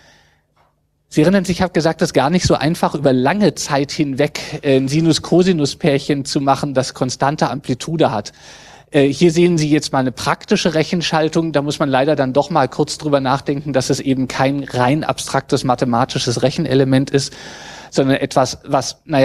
Sie erinnern sich, ich habe gesagt, es ist gar nicht so einfach, über lange Zeit hinweg ein Sinus-Cosinus-Pärchen zu machen, das konstante Amplitude hat. Hier sehen Sie jetzt mal eine praktische Rechenschaltung. Da muss man leider dann doch mal kurz drüber nachdenken, dass es eben kein rein abstraktes mathematisches Rechenelement ist, sondern etwas, was, naja, doch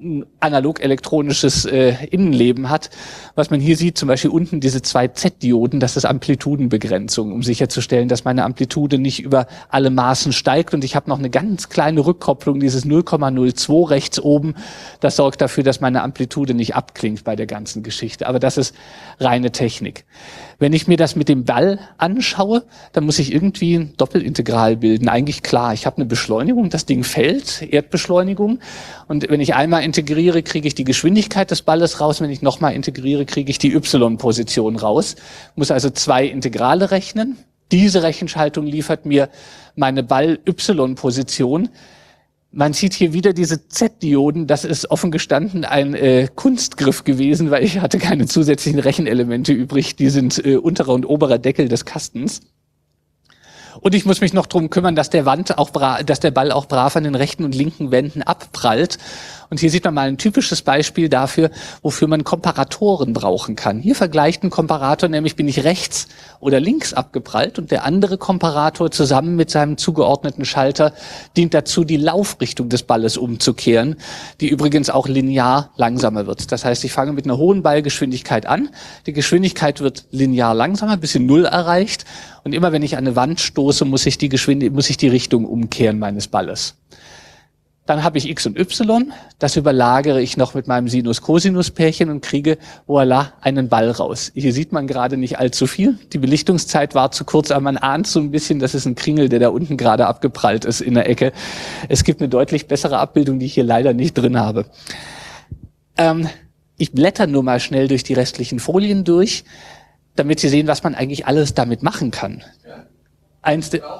ein analog-elektronisches äh, Innenleben hat. Was man hier sieht, zum Beispiel unten diese zwei Z-Dioden, das ist Amplitudenbegrenzung, um sicherzustellen, dass meine Amplitude nicht über alle Maßen steigt. Und ich habe noch eine ganz kleine Rückkopplung, dieses null Komma null zwei rechts oben. Das sorgt dafür, dass meine Amplitude nicht abklingt bei der ganzen Geschichte. Aber das ist reine Technik. Wenn ich mir das mit dem Ball anschaue, dann muss ich irgendwie ein Doppelintegral bilden. Eigentlich klar, ich habe eine Beschleunigung, das Ding fällt, Erdbeschleunigung. Und wenn ich einmal integriere, kriege ich die Geschwindigkeit des Balles raus. Wenn ich nochmal integriere, kriege ich die Y-Position raus. Ich muss also zwei Integrale rechnen. Diese Rechenschaltung liefert mir meine Ball-Y-Position. Man sieht hier wieder diese Z-Dioden. Das ist offen gestanden ein äh, Kunstgriff gewesen, weil ich hatte keine zusätzlichen Rechenelemente übrig. Die sind äh, unterer und oberer Deckel des Kastens. Und ich muss mich noch drum kümmern, dass der Wand auch bra- dass der Ball auch brav an den rechten und linken Wänden abprallt. Und hier sieht man mal ein typisches Beispiel dafür, wofür man Komparatoren brauchen kann. Hier vergleicht ein Komparator, nämlich bin ich rechts oder links abgeprallt, und der andere Komparator zusammen mit seinem zugeordneten Schalter dient dazu, die Laufrichtung des Balles umzukehren, die übrigens auch linear langsamer wird. Das heißt, ich fange mit einer hohen Ballgeschwindigkeit an, die Geschwindigkeit wird linear langsamer, bis sie null erreicht, und immer wenn ich an eine Wand stoße, muss ich die Geschwindigkeit, muss ich die Richtung umkehren meines Balles. Dann habe ich X und Y, das überlagere ich noch mit meinem Sinus-Cosinus-Pärchen und kriege, voilà, einen Ball raus. Hier sieht man gerade nicht allzu viel. Die Belichtungszeit war zu kurz, aber man ahnt so ein bisschen, das ist ein Kringel, der da unten gerade abgeprallt ist in der Ecke. Es gibt eine deutlich bessere Abbildung, die ich hier leider nicht drin habe. Ähm, ich blätter nur mal schnell durch die restlichen Folien durch, damit Sie sehen, was man eigentlich alles damit machen kann. Ja. Eins de-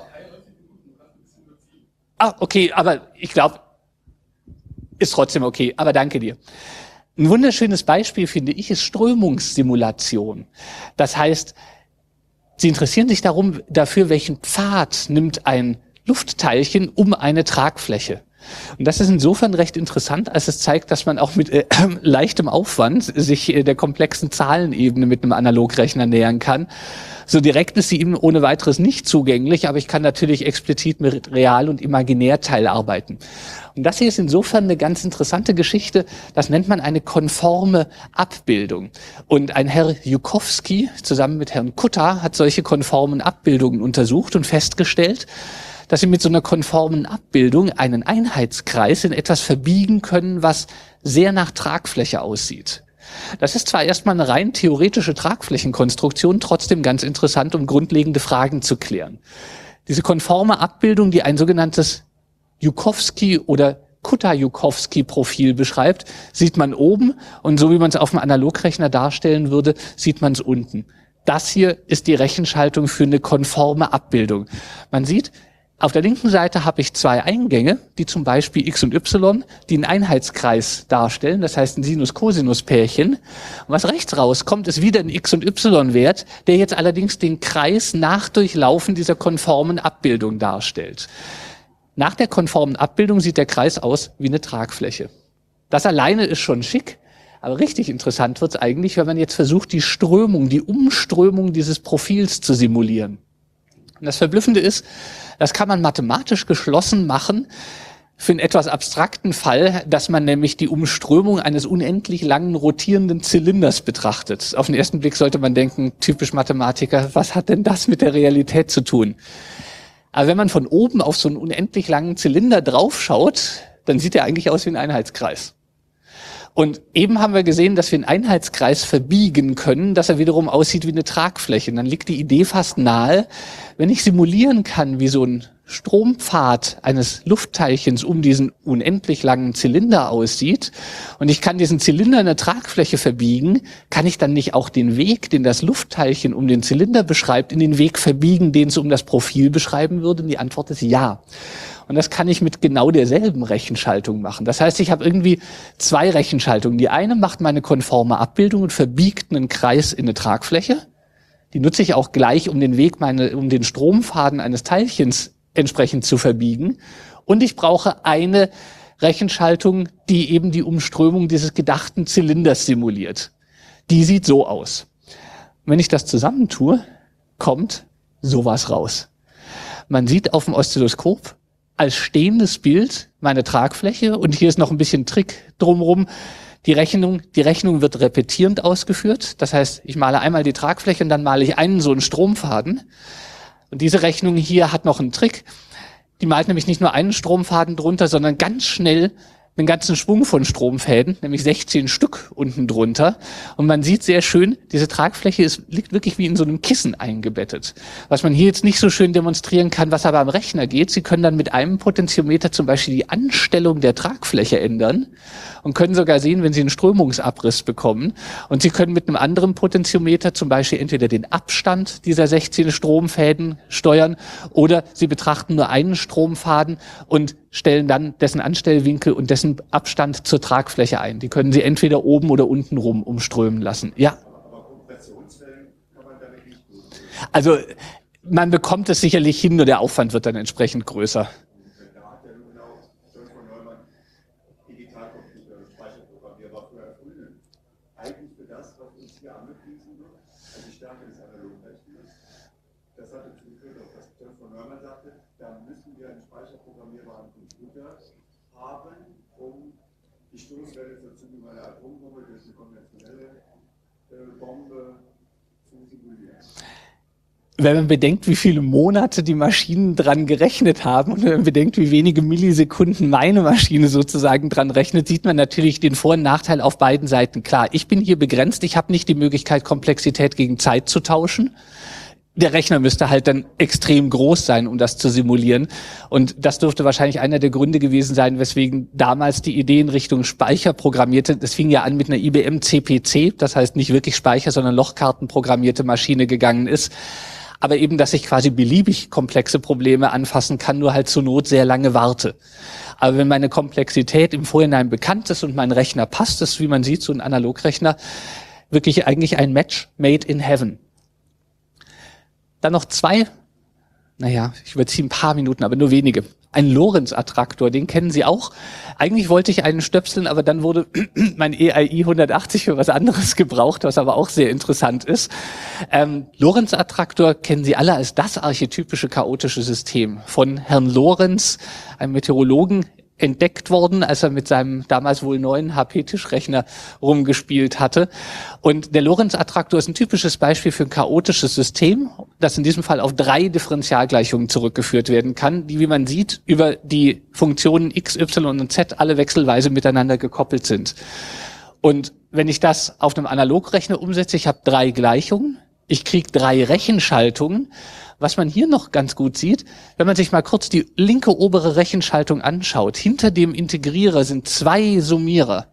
Ah, okay, aber ich glaube, ist trotzdem okay, aber danke dir. Ein wunderschönes Beispiel, finde ich, ist Strömungssimulation. Das heißt, Sie interessieren sich darum, dafür, welchen Pfad nimmt ein Luftteilchen um eine Tragfläche. Und das ist insofern recht interessant, als es zeigt, dass man auch mit äh, leichtem Aufwand sich äh, der komplexen Zahlenebene mit einem Analogrechner nähern kann. So direkt ist sie ihm ohne weiteres nicht zugänglich, aber ich kann natürlich explizit mit Real- und Imaginärteil arbeiten. Und das hier ist insofern eine ganz interessante Geschichte. Das nennt man eine konforme Abbildung. Und ein Herr Joukowski zusammen mit Herrn Kutter hat solche konformen Abbildungen untersucht und festgestellt, dass sie mit so einer konformen Abbildung einen Einheitskreis in etwas verbiegen können, was sehr nach Tragfläche aussieht. Das ist zwar erstmal eine rein theoretische Tragflächenkonstruktion, trotzdem ganz interessant, um grundlegende Fragen zu klären. Diese konforme Abbildung, die ein sogenanntes Joukowski- oder Kutter-Joukowski-Profil beschreibt, sieht man oben, und so wie man es auf dem Analogrechner darstellen würde, sieht man es unten. Das hier ist die Rechenschaltung für eine konforme Abbildung. Man sieht, auf der linken Seite habe ich zwei Eingänge, die zum Beispiel X und Y, die einen Einheitskreis darstellen, das heißt ein Sinus-Cosinus-Pärchen. Und was rechts rauskommt, ist wieder ein X- und Y-Wert, der jetzt allerdings den Kreis nach Durchlaufen dieser konformen Abbildung darstellt. Nach der konformen Abbildung sieht der Kreis aus wie eine Tragfläche. Das alleine ist schon schick, aber richtig interessant wird es eigentlich, wenn man jetzt versucht, die Strömung, die Umströmung dieses Profils zu simulieren. Und das Verblüffende ist, das kann man mathematisch geschlossen machen für einen etwas abstrakten Fall, dass man nämlich die Umströmung eines unendlich langen rotierenden Zylinders betrachtet. Auf den ersten Blick sollte man denken, typisch Mathematiker, was hat denn das mit der Realität zu tun? Aber wenn man von oben auf so einen unendlich langen Zylinder draufschaut, dann sieht er eigentlich aus wie ein Einheitskreis. Und eben haben wir gesehen, dass wir einen Einheitskreis verbiegen können, dass er wiederum aussieht wie eine Tragfläche. Und dann liegt die Idee fast nahe, wenn ich simulieren kann, wie so ein Strompfad eines Luftteilchens um diesen unendlich langen Zylinder aussieht, und ich kann diesen Zylinder in eine Tragfläche verbiegen, kann ich dann nicht auch den Weg, den das Luftteilchen um den Zylinder beschreibt, in den Weg verbiegen, den es um das Profil beschreiben würde? Und die Antwort ist ja. Und das kann ich mit genau derselben Rechenschaltung machen. Das heißt, ich habe irgendwie zwei Rechenschaltungen. Die eine macht meine konforme Abbildung und verbiegt einen Kreis in eine Tragfläche. Die nutze ich auch gleich, um den Weg, meine, um den Stromfaden eines Teilchens entsprechend zu verbiegen. Und ich brauche eine Rechenschaltung, die eben die Umströmung dieses gedachten Zylinders simuliert. Die sieht so aus. Und wenn ich das zusammentue, kommt sowas raus. Man sieht auf dem Oszilloskop als stehendes Bild meine Tragfläche und hier ist noch ein bisschen Trick drumherum. Die Rechnung, die Rechnung wird repetierend ausgeführt. Das heißt, ich male einmal die Tragfläche und dann male ich einen so einen Stromfaden. Und diese Rechnung hier hat noch einen Trick. Die malt nämlich nicht nur einen Stromfaden drunter, sondern ganz schnell einen ganzen Schwung von Stromfäden, nämlich sechzehn Stück unten drunter. Und man sieht sehr schön, diese Tragfläche ist, liegt wirklich wie in so einem Kissen eingebettet. Was man hier jetzt nicht so schön demonstrieren kann, was aber am Rechner geht, Sie können dann mit einem Potentiometer zum Beispiel die Anstellung der Tragfläche ändern und können sogar sehen, wenn Sie einen Strömungsabriss bekommen. Und Sie können mit einem anderen Potentiometer zum Beispiel entweder den Abstand dieser sechzehn Stromfäden steuern oder Sie betrachten nur einen Stromfaden und stellen dann dessen Anstellwinkel und dessen Abstand zur Tragfläche ein. Die können Sie entweder oben oder unten rum umströmen lassen. Ja. Aber Kompressionswellen kann man damit nicht tun. Also man bekommt es sicherlich hin, nur der Aufwand wird dann entsprechend größer. Da hat ja nun auch John von Neumann Digitalcomputer, Speicherprogrammierer für erfunden. Eigentlich für das, was uns hier angepriesen wird, also die Stärke des Analogrechners. Das hat dazu geführt, dass John von Neumann sagte, da müssen wir einen speicherprogrammierbaren Computer haben, um die Stoßwelle zur Zündung einer Atombombe durch eine konventionelle äh, Bombe zu simulieren. Wenn man bedenkt, wie viele Monate die Maschinen dran gerechnet haben und wenn man bedenkt, wie wenige Millisekunden meine Maschine sozusagen dran rechnet, sieht man natürlich den Vor- und Nachteil auf beiden Seiten. Klar, ich bin hier begrenzt, ich habe nicht die Möglichkeit, Komplexität gegen Zeit zu tauschen. Der Rechner müsste halt dann extrem groß sein, um das zu simulieren. Und das dürfte wahrscheinlich einer der Gründe gewesen sein, weswegen damals die Idee in Richtung Speicher programmierte. Das fing ja an mit einer I B M C P C, das heißt nicht wirklich Speicher, sondern Lochkartenprogrammierte Maschine gegangen ist. Aber eben, dass ich quasi beliebig komplexe Probleme anfassen kann, nur halt zur Not sehr lange warte. Aber wenn meine Komplexität im Vorhinein bekannt ist und mein Rechner passt, ist, wie man sieht, so ein Analogrechner, wirklich eigentlich ein Match made in heaven. Dann noch zwei, naja, ich überziehe ein paar Minuten, aber nur wenige. Ein Lorenz-Attraktor, den kennen Sie auch. Eigentlich wollte ich einen stöpseln, aber dann wurde mein E I I hundertachtzig für was anderes gebraucht, was aber auch sehr interessant ist. Ähm, Lorenz-Attraktor kennen Sie alle als das archetypische chaotische System von Herrn Lorenz, einem Meteorologen, entdeckt worden, als er mit seinem damals wohl neuen H P-Tischrechner rumgespielt hatte. Und der Lorenz-Attraktor ist ein typisches Beispiel für ein chaotisches System, das in diesem Fall auf drei Differentialgleichungen zurückgeführt werden kann, die, wie man sieht, über die Funktionen x, y und z alle wechselweise miteinander gekoppelt sind. Und wenn ich das auf einem Analogrechner umsetze, ich habe drei Gleichungen, ich kriege drei Rechenschaltungen. Was man hier noch ganz gut sieht, wenn man sich mal kurz die linke obere Rechenschaltung anschaut, hinter dem Integrierer sind zwei Summierer.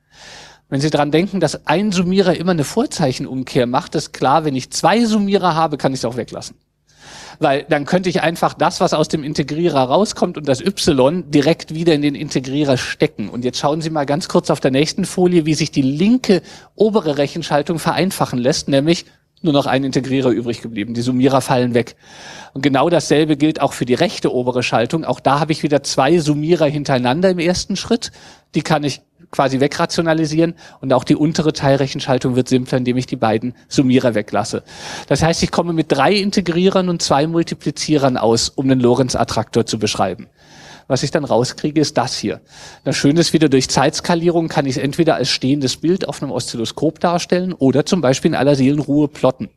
Wenn Sie dran denken, dass ein Summierer immer eine Vorzeichenumkehr macht, ist klar, wenn ich zwei Summierer habe, kann ich es auch weglassen. Weil dann könnte ich einfach das, was aus dem Integrierer rauskommt und das Y direkt wieder in den Integrierer stecken. Und jetzt schauen Sie mal ganz kurz auf der nächsten Folie, wie sich die linke obere Rechenschaltung vereinfachen lässt, nämlich nur noch ein Integrierer übrig geblieben. Die Summierer fallen weg. Und genau dasselbe gilt auch für die rechte obere Schaltung. Auch da habe ich wieder zwei Summierer hintereinander im ersten Schritt. Die kann ich quasi wegrationalisieren. Und auch die untere Teilrechenschaltung wird simpler, indem ich die beiden Summierer weglasse. Das heißt, ich komme mit drei Integrierern und zwei Multiplizierern aus, um den Lorenz-Attraktor zu beschreiben. Was ich dann rauskriege, ist das hier. Das Schöne ist wieder, durch Zeitskalierung kann ich es entweder als stehendes Bild auf einem Oszilloskop darstellen oder zum Beispiel in aller Seelenruhe plotten.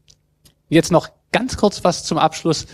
Jetzt noch ganz kurz was zum Abschluss.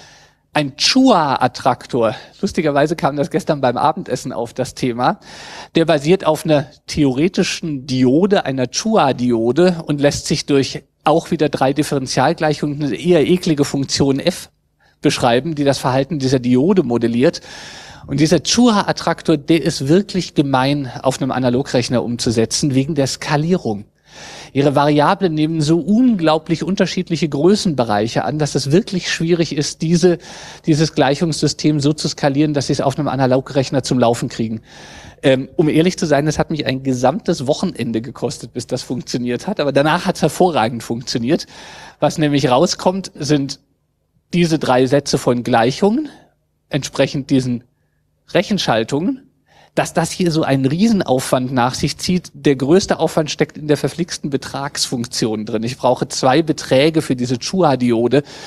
Ein Chua-Attraktor, lustigerweise kam das gestern beim Abendessen auf das Thema, der basiert auf einer theoretischen Diode, einer Chua-Diode und lässt sich durch auch wieder drei Differentialgleichungen, eine eher eklige Funktion f beschreiben, die das Verhalten dieser Diode modelliert. Und dieser Chua-Attraktor, der ist wirklich gemein auf einem Analogrechner umzusetzen, wegen der Skalierung. Ihre Variablen nehmen so unglaublich unterschiedliche Größenbereiche an, dass es wirklich schwierig ist, diese, dieses Gleichungssystem so zu skalieren, dass Sie es auf einem Analogrechner zum Laufen kriegen. Ähm, um ehrlich zu sein, es hat mich ein gesamtes Wochenende gekostet, bis das funktioniert hat. Aber danach hat es hervorragend funktioniert. Was nämlich rauskommt, sind diese drei Sätze von Gleichungen, entsprechend diesen Rechenschaltungen. Dass das hier so einen Riesenaufwand nach sich zieht, der größte Aufwand steckt in der verflixten Betragsfunktion drin. Ich brauche zwei Beträge für diese Chua-Diode,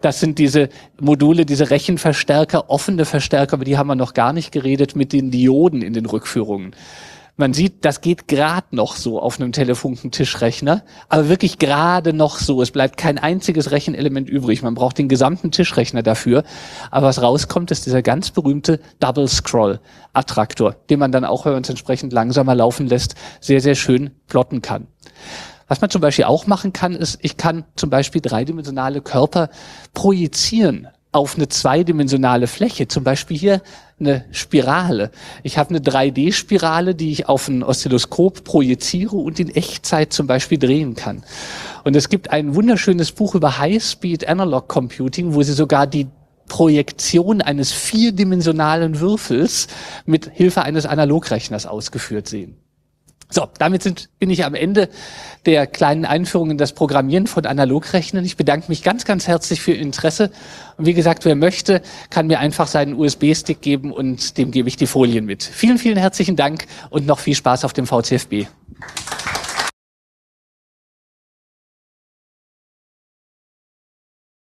Das sind diese Module, diese Rechenverstärker, offene Verstärker, über die haben wir noch gar nicht geredet, mit den Dioden in den Rückführungen. Man sieht, das geht gerade noch so auf einem Telefunken-Tischrechner, aber wirklich gerade noch so. Es bleibt kein einziges Rechenelement übrig. Man braucht den gesamten Tischrechner dafür. Aber was rauskommt, ist dieser ganz berühmte Double-Scroll-Attraktor, den man dann auch, wenn man es entsprechend langsamer laufen lässt, sehr, sehr schön plotten kann. Was man zum Beispiel auch machen kann, ist, ich kann zum Beispiel dreidimensionale Körper projizieren auf eine zweidimensionale Fläche, zum Beispiel hier eine Spirale. Ich habe eine drei D-Spirale, die ich auf ein Oszilloskop projiziere und in Echtzeit zum Beispiel drehen kann. Und es gibt ein wunderschönes Buch über High-Speed Analog Computing, wo Sie sogar die Projektion eines vierdimensionalen Würfels mit Hilfe eines Analogrechners ausgeführt sehen. So, damit sind, bin ich am Ende der kleinen Einführung in das Programmieren von Analogrechnern. Ich bedanke mich ganz, ganz herzlich für Ihr Interesse. Und wie gesagt, wer möchte, kann mir einfach seinen U S B-Stick geben und dem gebe ich die Folien mit. Vielen, vielen herzlichen Dank und noch viel Spaß auf dem V C F B.